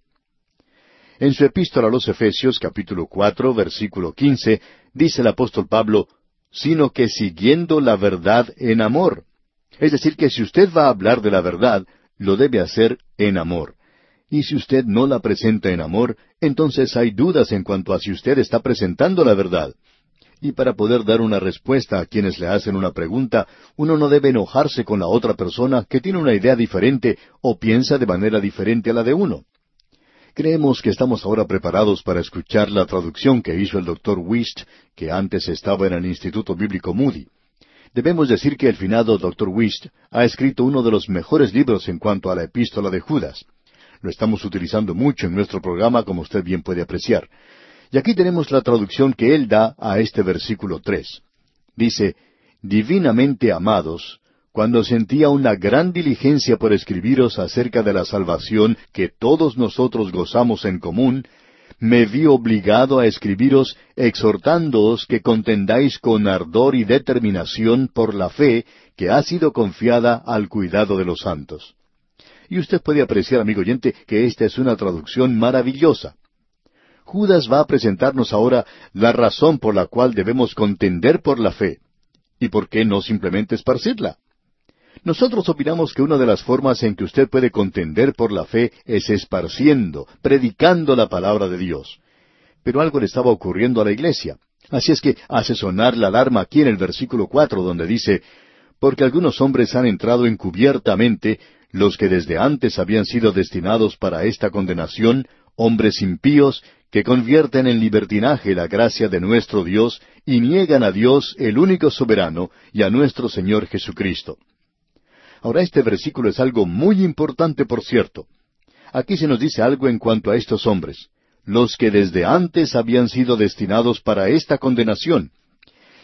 Speaker 1: En su epístola a los Efesios, capítulo cuatro, versículo quince, dice el apóstol Pablo, sino que siguiendo la verdad en amor. Es decir, que si usted va a hablar de la verdad, lo debe hacer en amor. Y si usted no la presenta en amor, entonces hay dudas en cuanto a si usted está presentando la verdad. Y para poder dar una respuesta a quienes le hacen una pregunta, uno no debe enojarse con la otra persona que tiene una idea diferente o piensa de manera diferente a la de uno. Creemos que estamos ahora preparados para escuchar la traducción que hizo el doctor Wuest, que antes estaba en el Instituto Bíblico Moody. Debemos decir que el finado doctor Wuest ha escrito uno de los mejores libros en cuanto a la epístola de Judas. Lo estamos utilizando mucho en nuestro programa, como usted bien puede apreciar. Y aquí tenemos la traducción que él da a este versículo tres. Dice, divinamente amados, cuando sentía una gran diligencia por escribiros acerca de la salvación que todos nosotros gozamos en común, me vi obligado a escribiros exhortándoos que contendáis con ardor y determinación por la fe que ha sido confiada al cuidado de los santos. Y usted puede apreciar, amigo oyente, que esta es una traducción maravillosa. Judas va a presentarnos ahora la razón por la cual debemos contender por la fe. ¿Y por qué no simplemente esparcirla? Nosotros opinamos que una de las formas en que usted puede contender por la fe es esparciendo, predicando la palabra de Dios. Pero algo le estaba ocurriendo a la iglesia. Así es que hace sonar la alarma aquí en el versículo cuatro, donde dice, porque algunos hombres han entrado encubiertamente, los que desde antes habían sido destinados para esta condenación, hombres impíos, que convierten en libertinaje la gracia de nuestro Dios y niegan a Dios, el único soberano, y a nuestro Señor Jesucristo. Ahora este versículo es algo muy importante, por cierto. Aquí se nos dice algo en cuanto a estos hombres, los que desde antes habían sido destinados para esta condenación.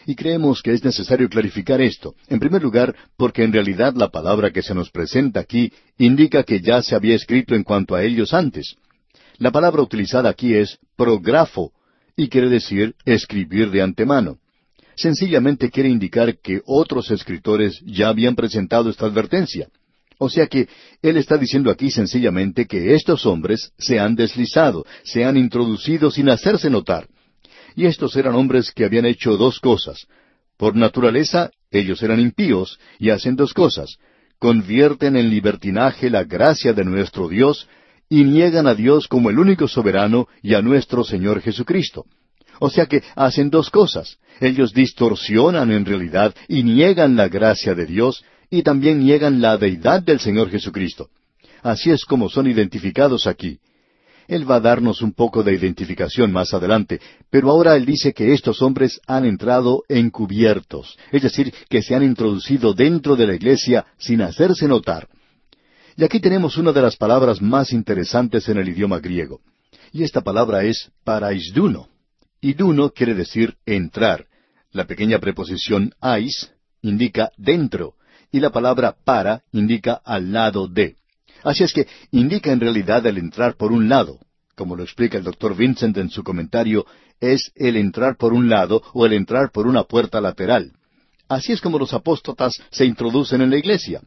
Speaker 1: Y creemos que es necesario clarificar esto. En primer lugar, porque en realidad la palabra que se nos presenta aquí indica que ya se había escrito en cuanto a ellos antes. La palabra utilizada aquí es prografo, y quiere decir escribir de antemano. Sencillamente quiere indicar que otros escritores ya habían presentado esta advertencia. O sea que él está diciendo aquí sencillamente que estos hombres se han deslizado, se han introducido sin hacerse notar. Y estos eran hombres que habían hecho dos cosas. Por naturaleza, ellos eran impíos y hacen dos cosas. Convierten en libertinaje la gracia de nuestro Dios y niegan a Dios como el único soberano y a nuestro Señor Jesucristo. O sea que hacen dos cosas. Ellos distorsionan en realidad y niegan la gracia de Dios y también niegan la deidad del Señor Jesucristo. Así es como son identificados aquí. Él va a darnos un poco de identificación más adelante, pero ahora él dice que estos hombres han entrado encubiertos, es decir, que se han introducido dentro de la iglesia sin hacerse notar. Y aquí tenemos una de las palabras más interesantes en el idioma griego, y esta palabra es paraisduno. Iduno quiere decir entrar. La pequeña preposición ais indica dentro, y la palabra para indica al lado de. Así es que indica en realidad el entrar por un lado. Como lo explica el doctor Vincent en su comentario, es el entrar por un lado o el entrar por una puerta lateral. Así es como los apóstatas se introducen en la iglesia.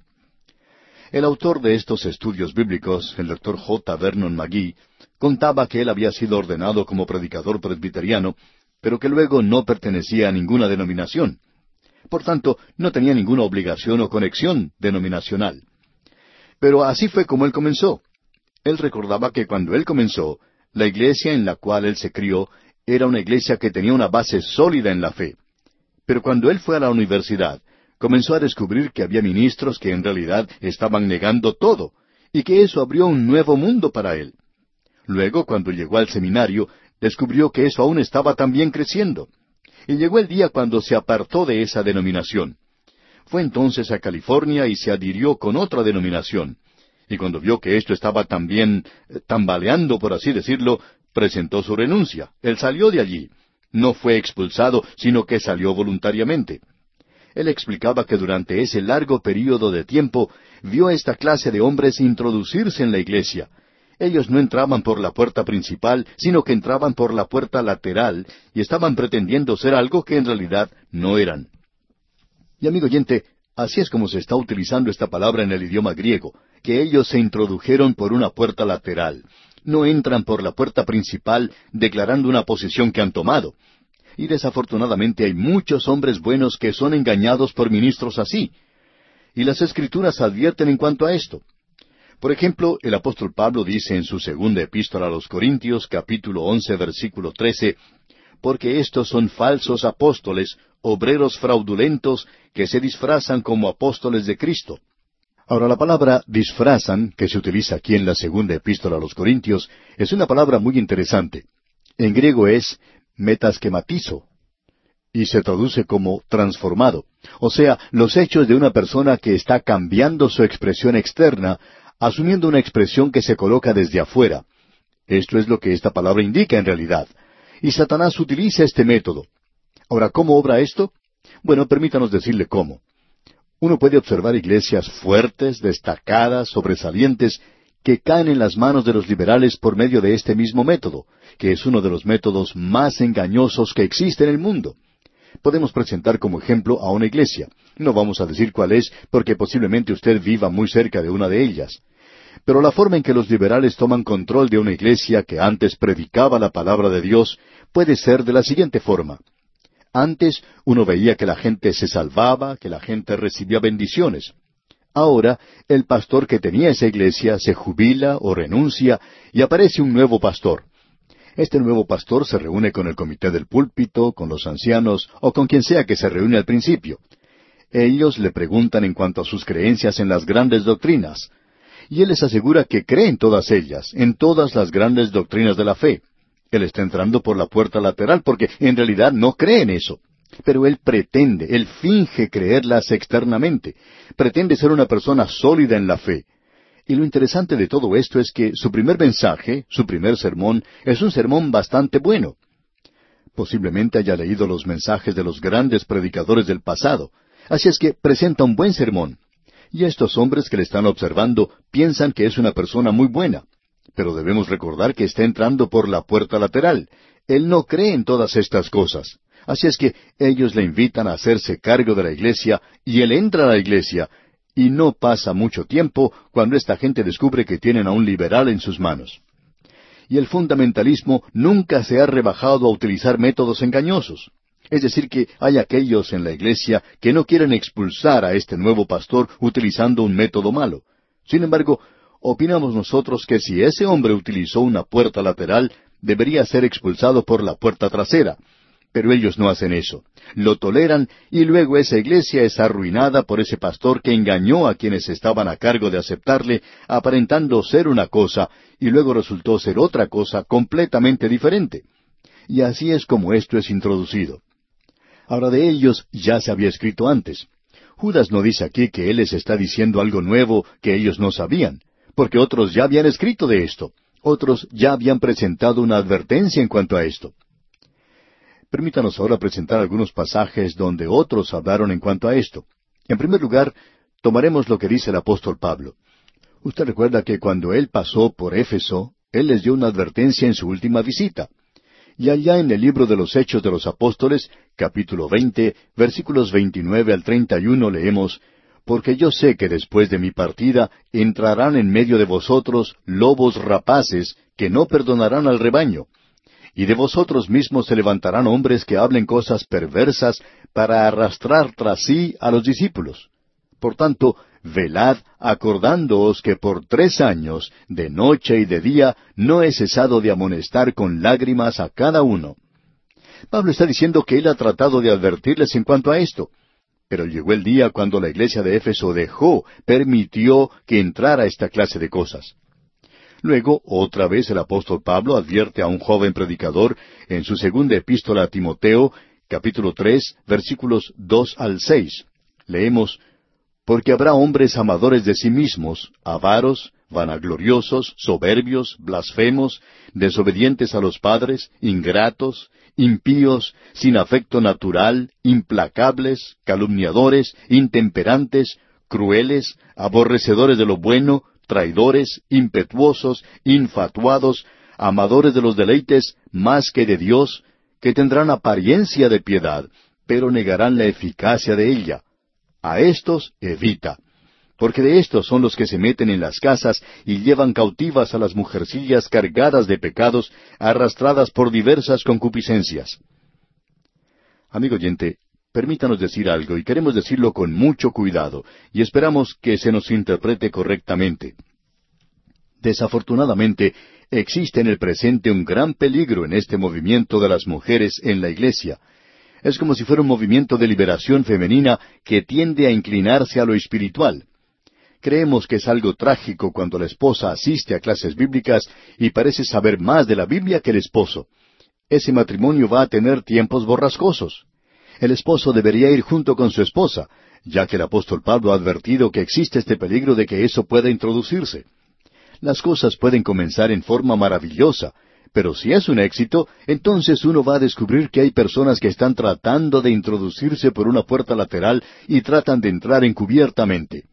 Speaker 1: El autor de estos estudios bíblicos, el doctor J. Vernon McGee, contaba que él había sido ordenado como predicador presbiteriano, pero que luego no pertenecía a ninguna denominación. Por tanto, no tenía ninguna obligación o conexión denominacional. Pero así fue como él comenzó. Él recordaba que cuando él comenzó, la iglesia en la cual él se crió era una iglesia que tenía una base sólida en la fe. Pero cuando él fue a la universidad, comenzó a descubrir que había ministros que en realidad estaban negando todo, y que eso abrió un nuevo mundo para él. Luego, cuando llegó al seminario, descubrió que eso aún estaba también creciendo. Y llegó el día cuando se apartó de esa denominación. Fue entonces a California y se adhirió con otra denominación. Y cuando vio que esto estaba también eh, tambaleando, por así decirlo, presentó su renuncia. Él salió de allí. No fue expulsado, sino que salió voluntariamente. Él explicaba que durante ese largo período de tiempo vio a esta clase de hombres introducirse en la iglesia. Ellos no entraban por la puerta principal, sino que entraban por la puerta lateral y estaban pretendiendo ser algo que en realidad no eran. Y amigo oyente, así es como se está utilizando esta palabra en el idioma griego, que ellos se introdujeron por una puerta lateral. No entran por la puerta principal declarando una posición que han tomado. Y desafortunadamente hay muchos hombres buenos que son engañados por ministros así. Y las Escrituras advierten en cuanto a esto. Por ejemplo, el apóstol Pablo dice en su segunda epístola a los Corintios, capítulo once, versículo trece, porque estos son falsos apóstoles, obreros fraudulentos, que se disfrazan como apóstoles de Cristo. Ahora, la palabra disfrazan, que se utiliza aquí en la segunda epístola a los Corintios, es una palabra muy interesante. En griego es metaschematizo, y se traduce como transformado. O sea, los hechos de una persona que está cambiando su expresión externa, asumiendo una expresión que se coloca desde afuera. Esto es lo que esta palabra indica en realidad. Y Satanás utiliza este método. Ahora, ¿cómo obra esto? Bueno, permítanos decirle cómo. Uno puede observar iglesias fuertes, destacadas, sobresalientes, que caen en las manos de los liberales por medio de este mismo método, que es uno de los métodos más engañosos que existe en el mundo. Podemos presentar como ejemplo a una iglesia. No vamos a decir cuál es, porque posiblemente usted viva muy cerca de una de ellas. Pero la forma en que los liberales toman control de una iglesia que antes predicaba la palabra de Dios puede ser de la siguiente forma. Antes uno veía que la gente se salvaba, que la gente recibía bendiciones. Ahora, el pastor que tenía esa iglesia se jubila o renuncia y aparece un nuevo pastor. Este nuevo pastor se reúne con el comité del púlpito, con los ancianos o con quien sea que se reúne al principio. Ellos le preguntan en cuanto a sus creencias en las grandes doctrinas. Y él les asegura que cree en todas ellas, en todas las grandes doctrinas de la fe. Él está entrando por la puerta lateral porque en realidad no cree en eso. Pero él pretende, él finge creerlas externamente. Pretende ser una persona sólida en la fe. Y lo interesante de todo esto es que su primer mensaje, su primer sermón, es un sermón bastante bueno. Posiblemente haya leído los mensajes de los grandes predicadores del pasado. Así es que presenta un buen sermón. Y estos hombres que le están observando piensan que es una persona muy buena. Pero debemos recordar que está entrando por la puerta lateral. Él no cree en todas estas cosas. Así es que ellos le invitan a hacerse cargo de la iglesia, y él entra a la iglesia, y no pasa mucho tiempo cuando esta gente descubre que tienen a un liberal en sus manos. Y el fundamentalismo nunca se ha rebajado a utilizar métodos engañosos. Es decir, que hay aquellos en la iglesia que no quieren expulsar a este nuevo pastor utilizando un método malo. Sin embargo, opinamos nosotros que si ese hombre utilizó una puerta lateral, debería ser expulsado por la puerta trasera. Pero ellos no hacen eso. Lo toleran y luego esa iglesia es arruinada por ese pastor que engañó a quienes estaban a cargo de aceptarle, aparentando ser una cosa, y luego resultó ser otra cosa completamente diferente. Y así es como esto es introducido. Ahora, de ellos ya se había escrito antes. Judas no dice aquí que él les está diciendo algo nuevo que ellos no sabían, porque otros ya habían escrito de esto. Otros ya habían presentado una advertencia en cuanto a esto. Permítanos ahora presentar algunos pasajes donde otros hablaron en cuanto a esto. En primer lugar, tomaremos lo que dice el apóstol Pablo. Usted recuerda que cuando él pasó por Éfeso, él les dio una advertencia en su última visita. Y allá en el libro de los Hechos de los Apóstoles, capítulo veinte, versículos veintinueve al treinta y uno, leemos: «Porque yo sé que después de mi partida entrarán en medio de vosotros lobos rapaces que no perdonarán al rebaño. Y de vosotros mismos se levantarán hombres que hablen cosas perversas para arrastrar tras sí a los discípulos. Por tanto, velad, acordándoos que por tres años, de noche y de día, no he cesado de amonestar con lágrimas a cada uno». Pablo está diciendo que él ha tratado de advertirles en cuanto a esto. Pero llegó el día cuando la iglesia de Éfeso dejó, permitió que entrara esta clase de cosas. Luego, otra vez el apóstol Pablo advierte a un joven predicador en su segunda epístola a Timoteo, capítulo tres, versículos dos al seis. Leemos: «Porque habrá hombres amadores de sí mismos, avaros, vanagloriosos, soberbios, blasfemos, desobedientes a los padres, ingratos, impíos, sin afecto natural, implacables, calumniadores, intemperantes, crueles, aborrecedores de lo bueno, traidores, impetuosos, infatuados, amadores de los deleites más que de Dios, que tendrán apariencia de piedad, pero negarán la eficacia de ella. A estos evita, porque de estos son los que se meten en las casas y llevan cautivas a las mujercillas cargadas de pecados, arrastradas por diversas concupiscencias». Amigo oyente, permítanos decir algo, y queremos decirlo con mucho cuidado, y esperamos que se nos interprete correctamente. Desafortunadamente, existe en el presente un gran peligro en este movimiento de las mujeres en la iglesia. Es como si fuera un movimiento de liberación femenina que tiende a inclinarse a lo espiritual. Creemos que es algo trágico cuando la esposa asiste a clases bíblicas y parece saber más de la Biblia que el esposo. Ese matrimonio va a tener tiempos borrascosos. El esposo debería ir junto con su esposa, ya que el apóstol Pablo ha advertido que existe este peligro de que eso pueda introducirse. Las cosas pueden comenzar en forma maravillosa, pero si es un éxito, entonces uno va a descubrir que hay personas que están tratando de introducirse por una puerta lateral y tratan de entrar encubiertamente.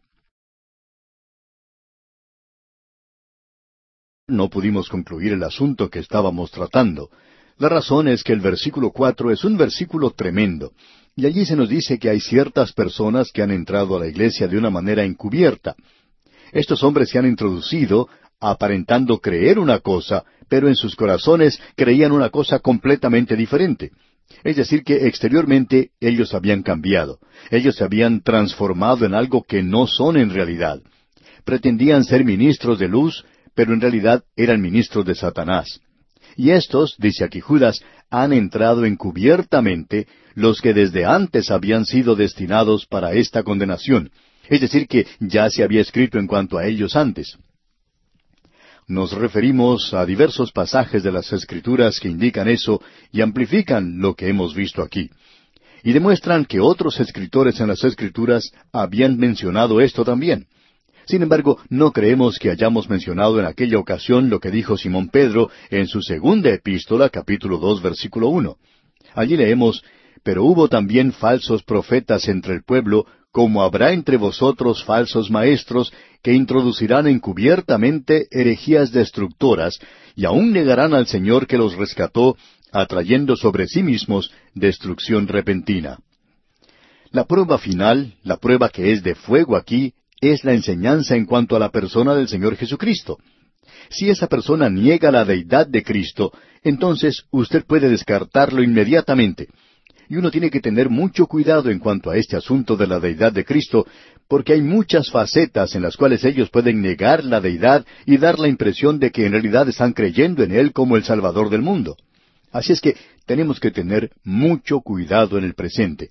Speaker 1: No pudimos concluir el asunto que estábamos tratando. La razón es que el versículo cuatro es un versículo tremendo, y allí se nos dice que hay ciertas personas que han entrado a la iglesia de una manera encubierta. Estos hombres se han introducido aparentando creer una cosa, pero en sus corazones creían una cosa completamente diferente. Es decir, que exteriormente ellos habían cambiado. Ellos se habían transformado en algo que no son en realidad. Pretendían ser ministros de luz, pero en realidad eran ministros de Satanás. Y estos, dice aquí Judas, han entrado encubiertamente los que desde antes habían sido destinados para esta condenación. Es decir, que ya se había escrito en cuanto a ellos antes. Nos referimos a diversos pasajes de las Escrituras que indican eso y amplifican lo que hemos visto aquí. Y demuestran que otros escritores en las Escrituras habían mencionado esto también. Sin embargo, no creemos que hayamos mencionado en aquella ocasión lo que dijo Simón Pedro en su segunda epístola, capítulo dos, versículo uno. Allí leemos: «Pero hubo también falsos profetas entre el pueblo, como habrá entre vosotros falsos maestros, que introducirán encubiertamente herejías destructoras, y aun negarán al Señor que los rescató, atrayendo sobre sí mismos destrucción repentina». La prueba final, la prueba que es de fuego aquí, es la enseñanza en cuanto a la persona del Señor Jesucristo. Si esa persona niega la deidad de Cristo, entonces usted puede descartarlo inmediatamente. Y uno tiene que tener mucho cuidado en cuanto a este asunto de la deidad de Cristo, porque hay muchas facetas en las cuales ellos pueden negar la deidad y dar la impresión de que en realidad están creyendo en Él como el Salvador del mundo. Así es que tenemos que tener mucho cuidado en el presente.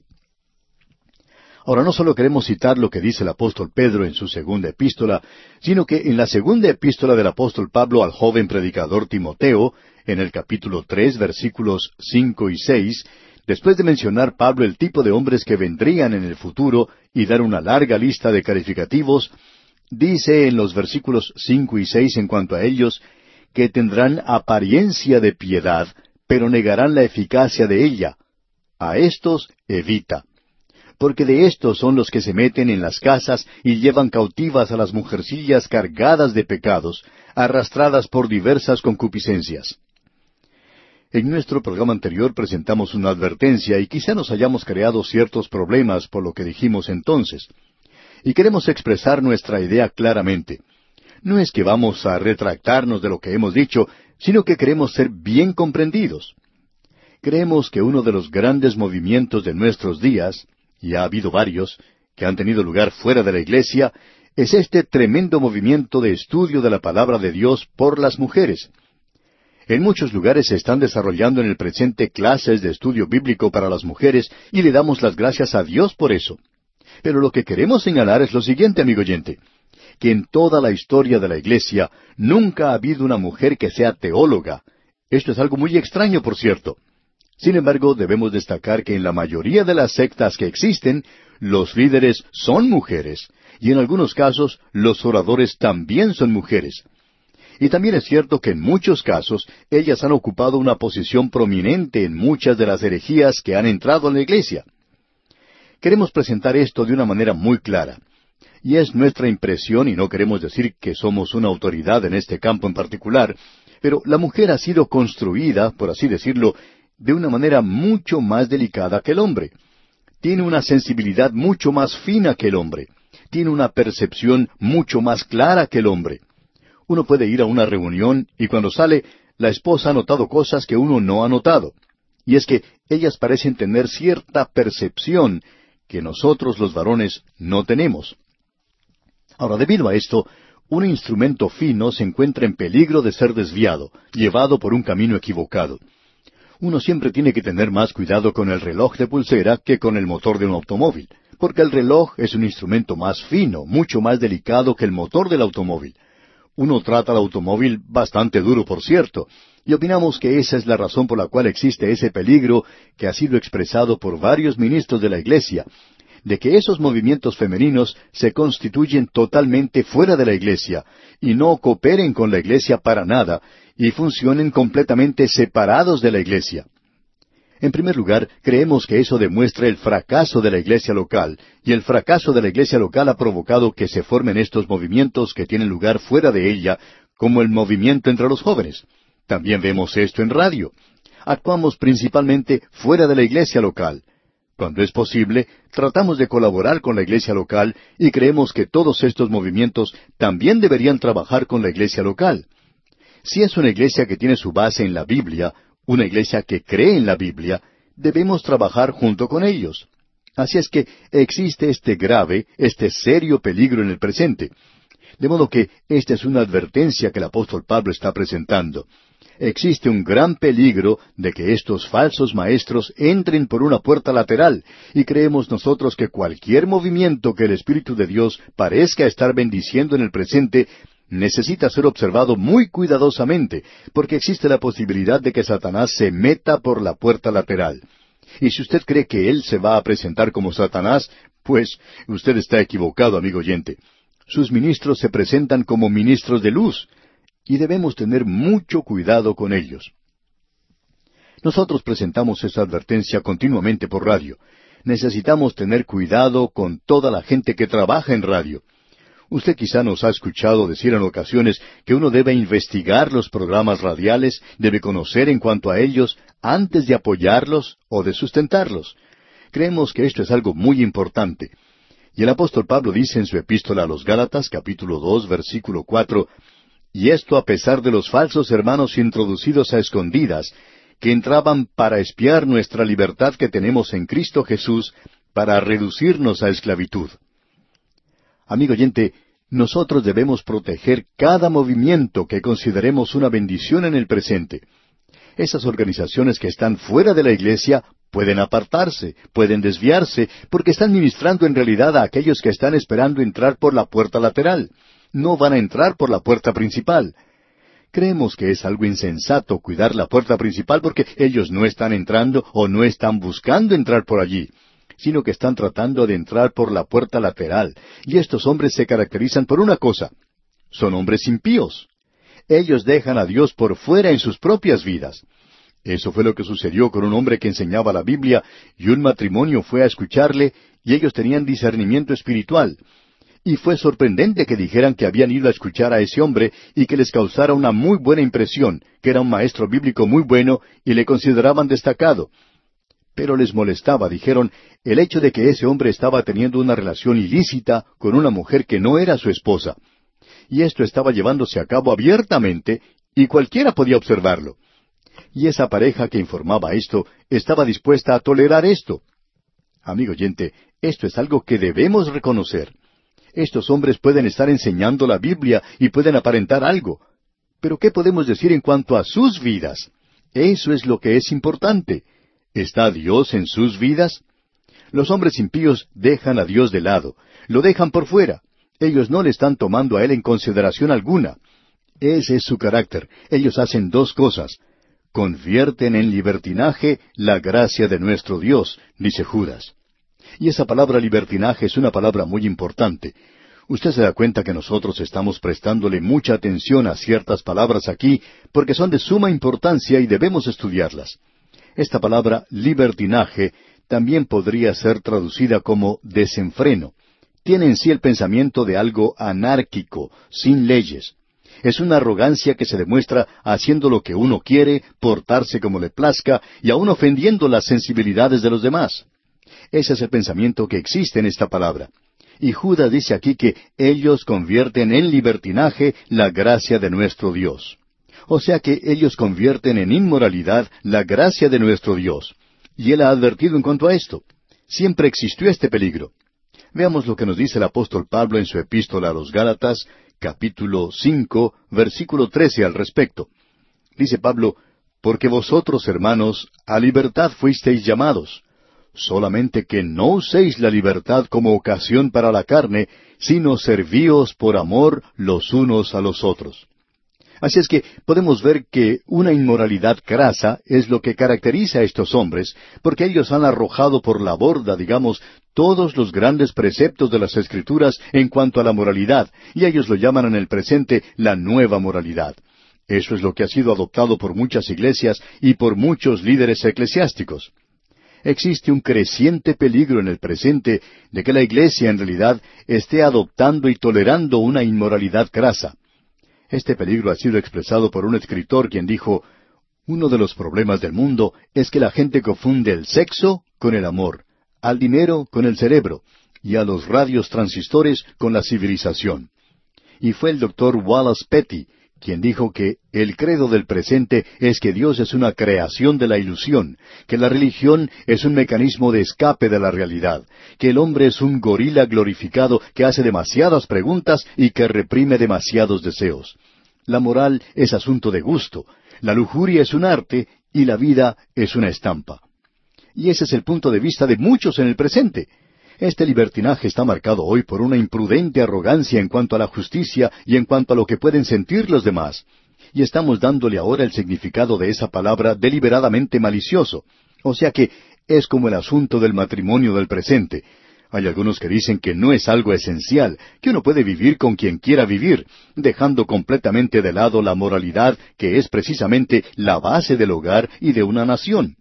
Speaker 1: Ahora, no solo queremos citar lo que dice el apóstol Pedro en su segunda epístola, sino que en la segunda epístola del apóstol Pablo al joven predicador Timoteo, en el capítulo tres, versículos cinco y seis, después de mencionar Pablo el tipo de hombres que vendrían en el futuro y dar una larga lista de calificativos, dice en los versículos cinco y seis en cuanto a ellos, que tendrán apariencia de piedad, pero negarán la eficacia de ella. A estos evita. Porque de estos son los que se meten en las casas y llevan cautivas a las mujercillas cargadas de pecados, arrastradas por diversas concupiscencias. En nuestro programa anterior presentamos una advertencia y quizá nos hayamos creado ciertos problemas por lo que dijimos entonces. Y queremos expresar nuestra idea claramente. No es que vamos a retractarnos de lo que hemos dicho, sino que queremos ser bien comprendidos. Creemos que uno de los grandes movimientos de nuestros días, y ha habido varios, que han tenido lugar fuera de la iglesia, es este tremendo movimiento de estudio de la palabra de Dios por las mujeres. En muchos lugares se están desarrollando en el presente clases de estudio bíblico para las mujeres y le damos las gracias a Dios por eso. Pero lo que queremos señalar es lo siguiente, amigo oyente, que en toda la historia de la iglesia nunca ha habido una mujer que sea teóloga. Esto es algo muy extraño, por cierto. Sin embargo, debemos destacar que en la mayoría de las sectas que existen, los líderes son mujeres, y en algunos casos los oradores también son mujeres. Y también es cierto que en muchos casos ellas han ocupado una posición prominente en muchas de las herejías que han entrado en la iglesia. Queremos presentar esto de una manera muy clara. Y es nuestra impresión, y no queremos decir que somos una autoridad en este campo en particular, pero la mujer ha sido construida, por así decirlo, de una manera mucho más delicada que el hombre. Tiene una sensibilidad mucho más fina que el hombre. Tiene una percepción mucho más clara que el hombre. Uno puede ir a una reunión y cuando sale, la esposa ha notado cosas que uno no ha notado. Y es que ellas parecen tener cierta percepción que nosotros los varones no tenemos. Ahora, debido a esto, un instrumento fino se encuentra en peligro de ser desviado, llevado por un camino equivocado. Uno siempre tiene que tener más cuidado con el reloj de pulsera que con el motor de un automóvil, porque el reloj es un instrumento más fino, mucho más delicado que el motor del automóvil. Uno trata al automóvil bastante duro, por cierto, y opinamos que esa es la razón por la cual existe ese peligro que ha sido expresado por varios ministros de la Iglesia, de que esos movimientos femeninos se constituyen totalmente fuera de la Iglesia y no cooperen con la Iglesia para nada y funcionen completamente separados de la Iglesia. En primer lugar, creemos que eso demuestra el fracaso de la Iglesia local, y el fracaso de la Iglesia local ha provocado que se formen estos movimientos que tienen lugar fuera de ella, como el movimiento entre los jóvenes. También vemos esto en radio. Actuamos principalmente fuera de la Iglesia local. Cuando es posible, tratamos de colaborar con la iglesia local y creemos que todos estos movimientos también deberían trabajar con la iglesia local. Si es una iglesia que tiene su base en la Biblia, una iglesia que cree en la Biblia, debemos trabajar junto con ellos. Así es que existe este grave, este serio peligro en el presente. De modo que esta es una advertencia que el apóstol Pablo está presentando. Existe un gran peligro de que estos falsos maestros entren por una puerta lateral, y creemos nosotros que cualquier movimiento que el Espíritu de Dios parezca estar bendiciendo en el presente necesita ser observado muy cuidadosamente, porque existe la posibilidad de que Satanás se meta por la puerta lateral. Y si usted cree que él se va a presentar como Satanás, pues usted está equivocado, amigo oyente. Sus ministros se presentan como ministros de luz, y debemos tener mucho cuidado con ellos. Nosotros presentamos esa advertencia continuamente por radio. Necesitamos tener cuidado con toda la gente que trabaja en radio. Usted quizá nos ha escuchado decir en ocasiones que uno debe investigar los programas radiales, debe conocer en cuanto a ellos antes de apoyarlos o de sustentarlos. Creemos que esto es algo muy importante. Y el apóstol Pablo dice en su epístola a los Gálatas, capítulo dos, versículo cuatro, «Y esto a pesar de los falsos hermanos introducidos a escondidas, que entraban para espiar nuestra libertad que tenemos en Cristo Jesús, para reducirnos a esclavitud». Amigo oyente, nosotros debemos proteger cada movimiento que consideremos una bendición en el presente. Esas organizaciones que están fuera de la iglesia pueden apartarse, pueden desviarse, porque están ministrando en realidad a aquellos que están esperando entrar por la puerta lateral. No van a entrar por la puerta principal. Creemos que es algo insensato cuidar la puerta principal porque ellos no están entrando o no están buscando entrar por allí, sino que están tratando de entrar por la puerta lateral. Y estos hombres se caracterizan por una cosa: son hombres impíos. Ellos dejan a Dios por fuera en sus propias vidas. Eso fue lo que sucedió con un hombre que enseñaba la Biblia, y un matrimonio fue a escucharle, y ellos tenían discernimiento espiritual. Y fue sorprendente que dijeran que habían ido a escuchar a ese hombre y que les causara una muy buena impresión, que era un maestro bíblico muy bueno y le consideraban destacado. Pero les molestaba, dijeron, el hecho de que ese hombre estaba teniendo una relación ilícita con una mujer que no era su esposa. Y esto estaba llevándose a cabo abiertamente, y cualquiera podía observarlo. Y esa pareja que informaba esto estaba dispuesta a tolerar esto. Amigo oyente, esto es algo que debemos reconocer. Estos hombres pueden estar enseñando la Biblia y pueden aparentar algo. Pero ¿qué podemos decir en cuanto a sus vidas? Eso es lo que es importante. ¿Está Dios en sus vidas? Los hombres impíos dejan a Dios de lado, lo dejan por fuera. Ellos no le están tomando a Él en consideración alguna. Ese es su carácter. Ellos hacen dos cosas: convierten en libertinaje la gracia de nuestro Dios, dice Judas. Y esa palabra libertinaje es una palabra muy importante. Usted se da cuenta que nosotros estamos prestándole mucha atención a ciertas palabras aquí, porque son de suma importancia y debemos estudiarlas. Esta palabra libertinaje también podría ser traducida como desenfreno. Tiene en sí el pensamiento de algo anárquico, sin leyes. Es una arrogancia que se demuestra haciendo lo que uno quiere, portarse como le plazca y aun ofendiendo las sensibilidades de los demás. Ese es el pensamiento que existe en esta palabra. Y Judas dice aquí que ellos convierten en libertinaje la gracia de nuestro Dios. O sea que ellos convierten en inmoralidad la gracia de nuestro Dios. Y Él ha advertido en cuanto a esto. Siempre existió este peligro. Veamos lo que nos dice el apóstol Pablo en su epístola a los Gálatas, capítulo cinco, versículo trece al respecto. Dice Pablo: «Porque vosotros, hermanos, a libertad fuisteis llamados, solamente que no uséis la libertad como ocasión para la carne, sino servíos por amor los unos a los otros». Así es que podemos ver que una inmoralidad crasa es lo que caracteriza a estos hombres, porque ellos han arrojado por la borda, digamos, todos los grandes preceptos de las Escrituras en cuanto a la moralidad, y ellos lo llaman en el presente la nueva moralidad. Eso es lo que ha sido adoptado por muchas iglesias y por muchos líderes eclesiásticos. Existe un creciente peligro en el presente de que la iglesia en realidad esté adoptando y tolerando una inmoralidad crasa. Este peligro ha sido expresado por un escritor quien dijo: «Uno de los problemas del mundo es que la gente confunde el sexo con el amor, al dinero con el cerebro, y a los radios transistores con la civilización». Y fue el doctor Wallace Petty quien dijo que el credo del presente es que Dios es una creación de la ilusión, que la religión es un mecanismo de escape de la realidad, que el hombre es un gorila glorificado que hace demasiadas preguntas y que reprime demasiados deseos. La moral es asunto de gusto, la lujuria es un arte y la vida es una estampa. Y ese es el punto de vista de muchos en el presente. Este libertinaje está marcado hoy por una imprudente arrogancia en cuanto a la justicia y en cuanto a lo que pueden sentir los demás. Y estamos dándole ahora el significado de esa palabra deliberadamente malicioso. O sea que es como el asunto del matrimonio del presente. Hay algunos que dicen que no es algo esencial, que uno puede vivir con quien quiera vivir, dejando completamente de lado la moralidad, que es precisamente la base del hogar y de una nación.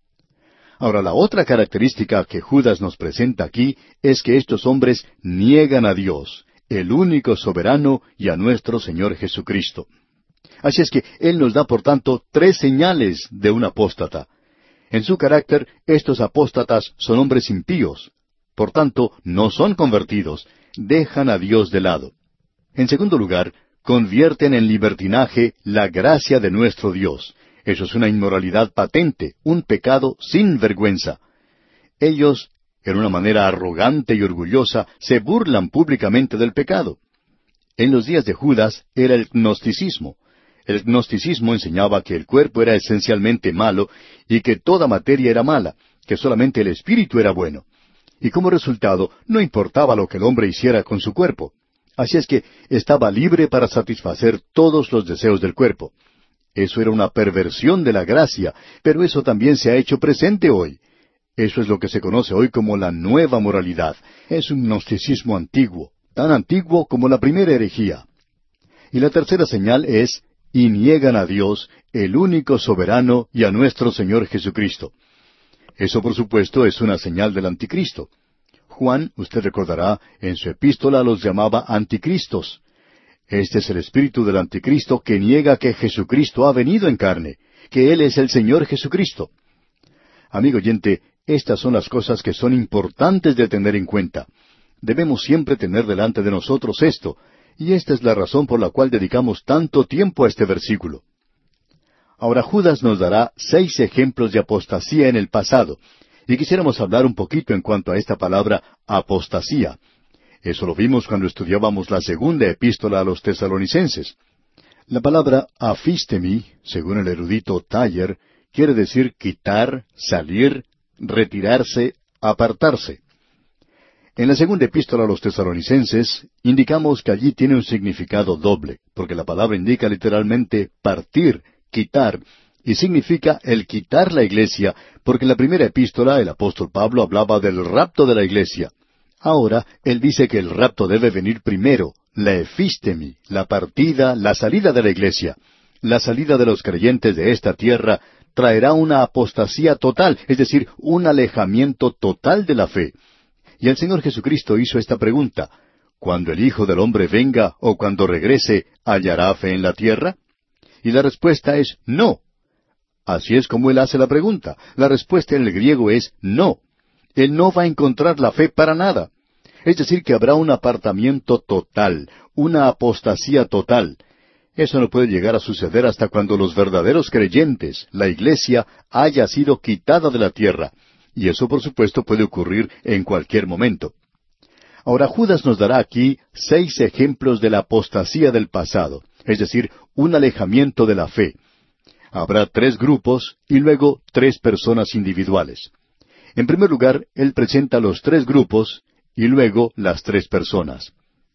Speaker 1: Ahora, la otra característica que Judas nos presenta aquí es que estos hombres niegan a Dios, el único soberano, y a nuestro Señor Jesucristo. Así es que Él nos da, por tanto, tres señales de un apóstata. En su carácter, estos apóstatas son hombres impíos. Por tanto, no son convertidos, dejan a Dios de lado. En segundo lugar, convierten en libertinaje la gracia de nuestro Dios. Eso es una inmoralidad patente, un pecado sin vergüenza. Ellos, en una manera arrogante y orgullosa, se burlan públicamente del pecado. En los días de Judas era el gnosticismo. El gnosticismo enseñaba que el cuerpo era esencialmente malo y que toda materia era mala, que solamente el espíritu era bueno. Y como resultado, no importaba lo que el hombre hiciera con su cuerpo. Así es que estaba libre para satisfacer todos los deseos del cuerpo. Eso era una perversión de la gracia, pero eso también se ha hecho presente hoy. Eso es lo que se conoce hoy como la nueva moralidad. Es un gnosticismo antiguo, tan antiguo como la primera herejía. Y la tercera señal es, y niegan a Dios, el único soberano, y a nuestro Señor Jesucristo. Eso, por supuesto, es una señal del anticristo. Juan, usted recordará, en su epístola los llamaba anticristos. Este es el espíritu del anticristo que niega que Jesucristo ha venido en carne, que Él es el Señor Jesucristo. Amigo oyente, estas son las cosas que son importantes de tener en cuenta. Debemos siempre tener delante de nosotros esto, y esta es la razón por la cual dedicamos tanto tiempo a este versículo. Ahora Judas nos dará seis ejemplos de apostasía en el pasado, y quisiéramos hablar un poquito en cuanto a esta palabra apostasía. Eso lo vimos cuando estudiábamos la segunda epístola a los tesalonicenses. La palabra afistemi, según el erudito Taller, quiere decir quitar, salir, retirarse, apartarse. En la segunda epístola a los tesalonicenses, indicamos que allí tiene un significado doble, porque la palabra indica literalmente partir, quitar, y significa el quitar la iglesia, porque en la primera epístola el apóstol Pablo hablaba del rapto de la iglesia. Ahora, él dice que el rapto debe venir primero, la efistemi, la partida, la salida de la iglesia. La salida de los creyentes de esta tierra traerá una apostasía total, es decir, un alejamiento total de la fe. Y el Señor Jesucristo hizo esta pregunta: ¿cuando el Hijo del Hombre venga o cuando regrese, hallará fe en la tierra? Y la respuesta es no. Así es como Él hace la pregunta. La respuesta en el griego es no. Él no va a encontrar la fe para nada. Es decir, que habrá un apartamiento total, una apostasía total. Eso no puede llegar a suceder hasta cuando los verdaderos creyentes, la iglesia, haya sido quitada de la tierra. Y eso, por supuesto, puede ocurrir en cualquier momento. Ahora, Judas nos dará aquí seis ejemplos de la apostasía del pasado, es decir, un alejamiento de la fe. Habrá tres grupos y luego tres personas individuales. En primer lugar, él presenta los tres grupos y luego las tres personas.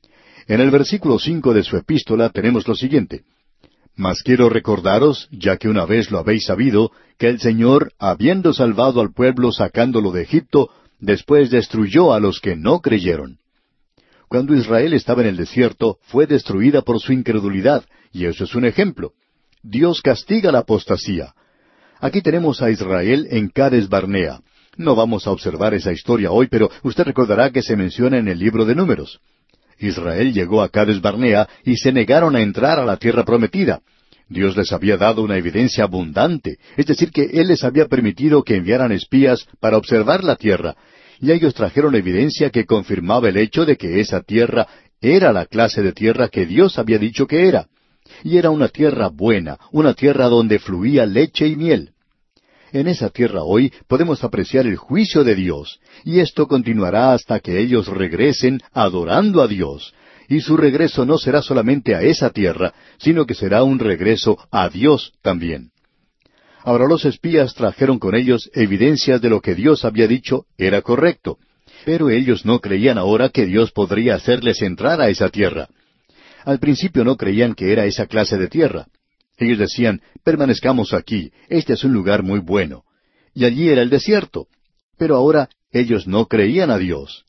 Speaker 1: En el versículo cinco de su epístola tenemos lo siguiente: Mas quiero recordaros, ya que una vez lo habéis sabido, que el Señor, habiendo salvado al pueblo sacándolo de Egipto, después destruyó a los que no creyeron. Cuando Israel estaba en el desierto, fue destruida por su incredulidad, y eso es un ejemplo. Dios castiga la apostasía. Aquí tenemos a Israel en Cades Barnea. No vamos a observar esa historia hoy, pero usted recordará que se menciona en el libro de Números. Israel llegó a Cades Barnea y se negaron a entrar a la tierra prometida. Dios les había dado una evidencia abundante, es decir, que Él les había permitido que enviaran espías para observar la tierra, y ellos trajeron evidencia que confirmaba el hecho de que esa tierra era la clase de tierra que Dios había dicho que era. Y era una tierra buena, una tierra donde fluía leche y miel. En esa tierra hoy podemos apreciar el juicio de Dios, y esto continuará hasta que ellos regresen adorando a Dios. Y su regreso no será solamente a esa tierra, sino que será un regreso a Dios también. Ahora los espías trajeron con ellos evidencias de lo que Dios había dicho era correcto, pero ellos no creían ahora que Dios podría hacerles entrar a esa tierra. Al principio no creían que era esa clase de tierra. Ellos decían: permanezcamos aquí, este es un lugar muy bueno. Y allí era el desierto. Pero ahora ellos no creían a Dios.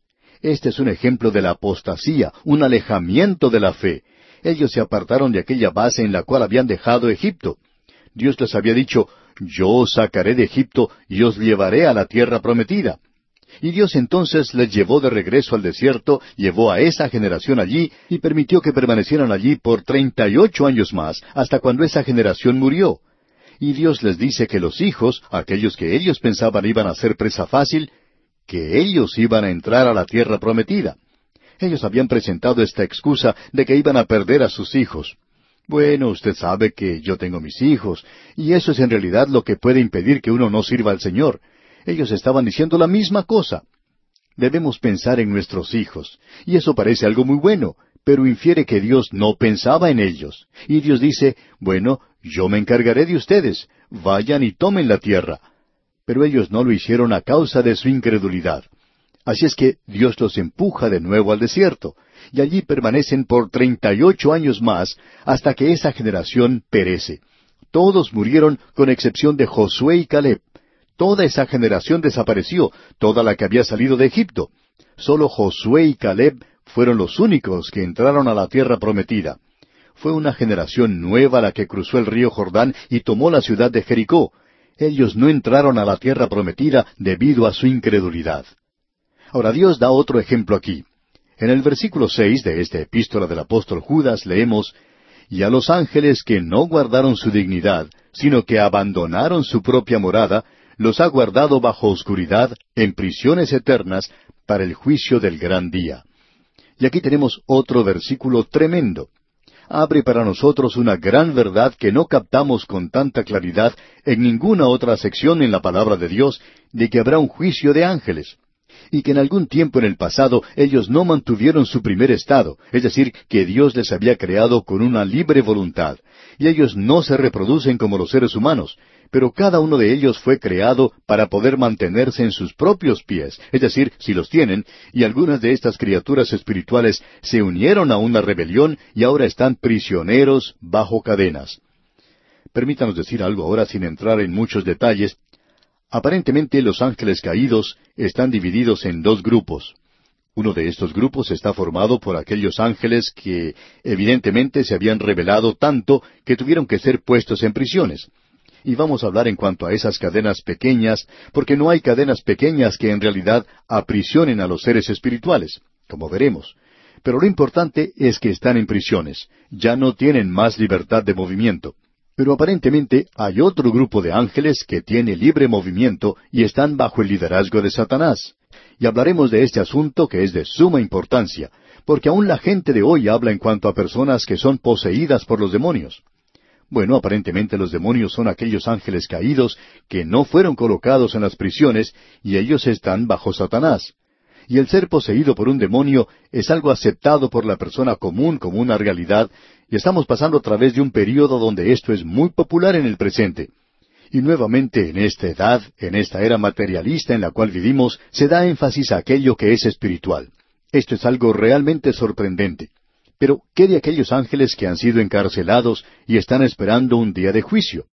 Speaker 1: Este es un ejemplo de la apostasía, un alejamiento de la fe. Ellos se apartaron de aquella base en la cual habían dejado Egipto. Dios les había dicho, yo os sacaré de Egipto y os llevaré a la tierra prometida. Y Dios entonces les llevó de regreso al desierto, llevó a esa generación allí y permitió que permanecieran allí por treinta y ocho años más, hasta cuando esa generación murió. Y Dios les dice que los hijos, aquellos que ellos pensaban iban a ser presa fácil, que ellos iban a entrar a la tierra prometida. Ellos habían presentado esta excusa de que iban a perder a sus hijos. Bueno, usted sabe que yo tengo mis hijos, y eso es en realidad lo que puede impedir que uno no sirva al Señor. Ellos estaban diciendo la misma cosa. Debemos pensar en nuestros hijos, y eso parece algo muy bueno, pero infiere que Dios no pensaba en ellos. Y Dios dice, bueno, yo me encargaré de ustedes, vayan y tomen la tierra. Pero ellos no lo hicieron a causa de su incredulidad. Así es que Dios los empuja de nuevo al desierto, y allí permanecen por treinta y ocho años más, hasta que esa generación perece. Todos murieron con excepción de Josué y Caleb. Toda esa generación desapareció, toda la que había salido de Egipto. Solo Josué y Caleb fueron los únicos que entraron a la tierra prometida. Fue una generación nueva la que cruzó el río Jordán y tomó la ciudad de Jericó. Ellos no entraron a la tierra prometida debido a su incredulidad. Ahora Dios da otro ejemplo aquí. En el versículo seis de esta epístola del apóstol Judas leemos, «Y a los ángeles que no guardaron su dignidad, sino que abandonaron su propia morada, los ha guardado bajo oscuridad, en prisiones eternas, para el juicio del gran día». Y aquí tenemos otro versículo tremendo. Abre para nosotros una gran verdad que no captamos con tanta claridad en ninguna otra sección en la palabra de Dios, de que habrá un juicio de ángeles. Y que en algún tiempo en el pasado ellos no mantuvieron su primer estado, es decir, que Dios les había creado con una libre voluntad, y ellos no se reproducen como los seres humanos, pero cada uno de ellos fue creado para poder mantenerse en sus propios pies, es decir, si los tienen, y algunas de estas criaturas espirituales se unieron a una rebelión y ahora están prisioneros bajo cadenas. Permítanos decir algo ahora sin entrar en muchos detalles. Aparentemente los ángeles caídos están divididos en dos grupos. Uno de estos grupos está formado por aquellos ángeles que evidentemente se habían rebelado tanto que tuvieron que ser puestos en prisiones. Y vamos a hablar en cuanto a esas cadenas pequeñas, porque no hay cadenas pequeñas que en realidad aprisionen a los seres espirituales, como veremos. Pero lo importante es que están en prisiones, ya no tienen más libertad de movimiento. Pero aparentemente hay otro grupo de ángeles que tiene libre movimiento y están bajo el liderazgo de Satanás. Y hablaremos de este asunto que es de suma importancia, porque aún la gente de hoy habla en cuanto a personas que son poseídas por los demonios. Bueno, aparentemente los demonios son aquellos ángeles caídos que no fueron colocados en las prisiones y ellos están bajo Satanás. Y el ser poseído por un demonio es algo aceptado por la persona común como una realidad, y estamos pasando a través de un período donde esto es muy popular en el presente. Y nuevamente en esta edad, en esta era materialista en la cual vivimos, se da énfasis a aquello que es espiritual. Esto es algo realmente sorprendente. Pero, ¿qué de aquellos ángeles que han sido encarcelados y están esperando un día de juicio?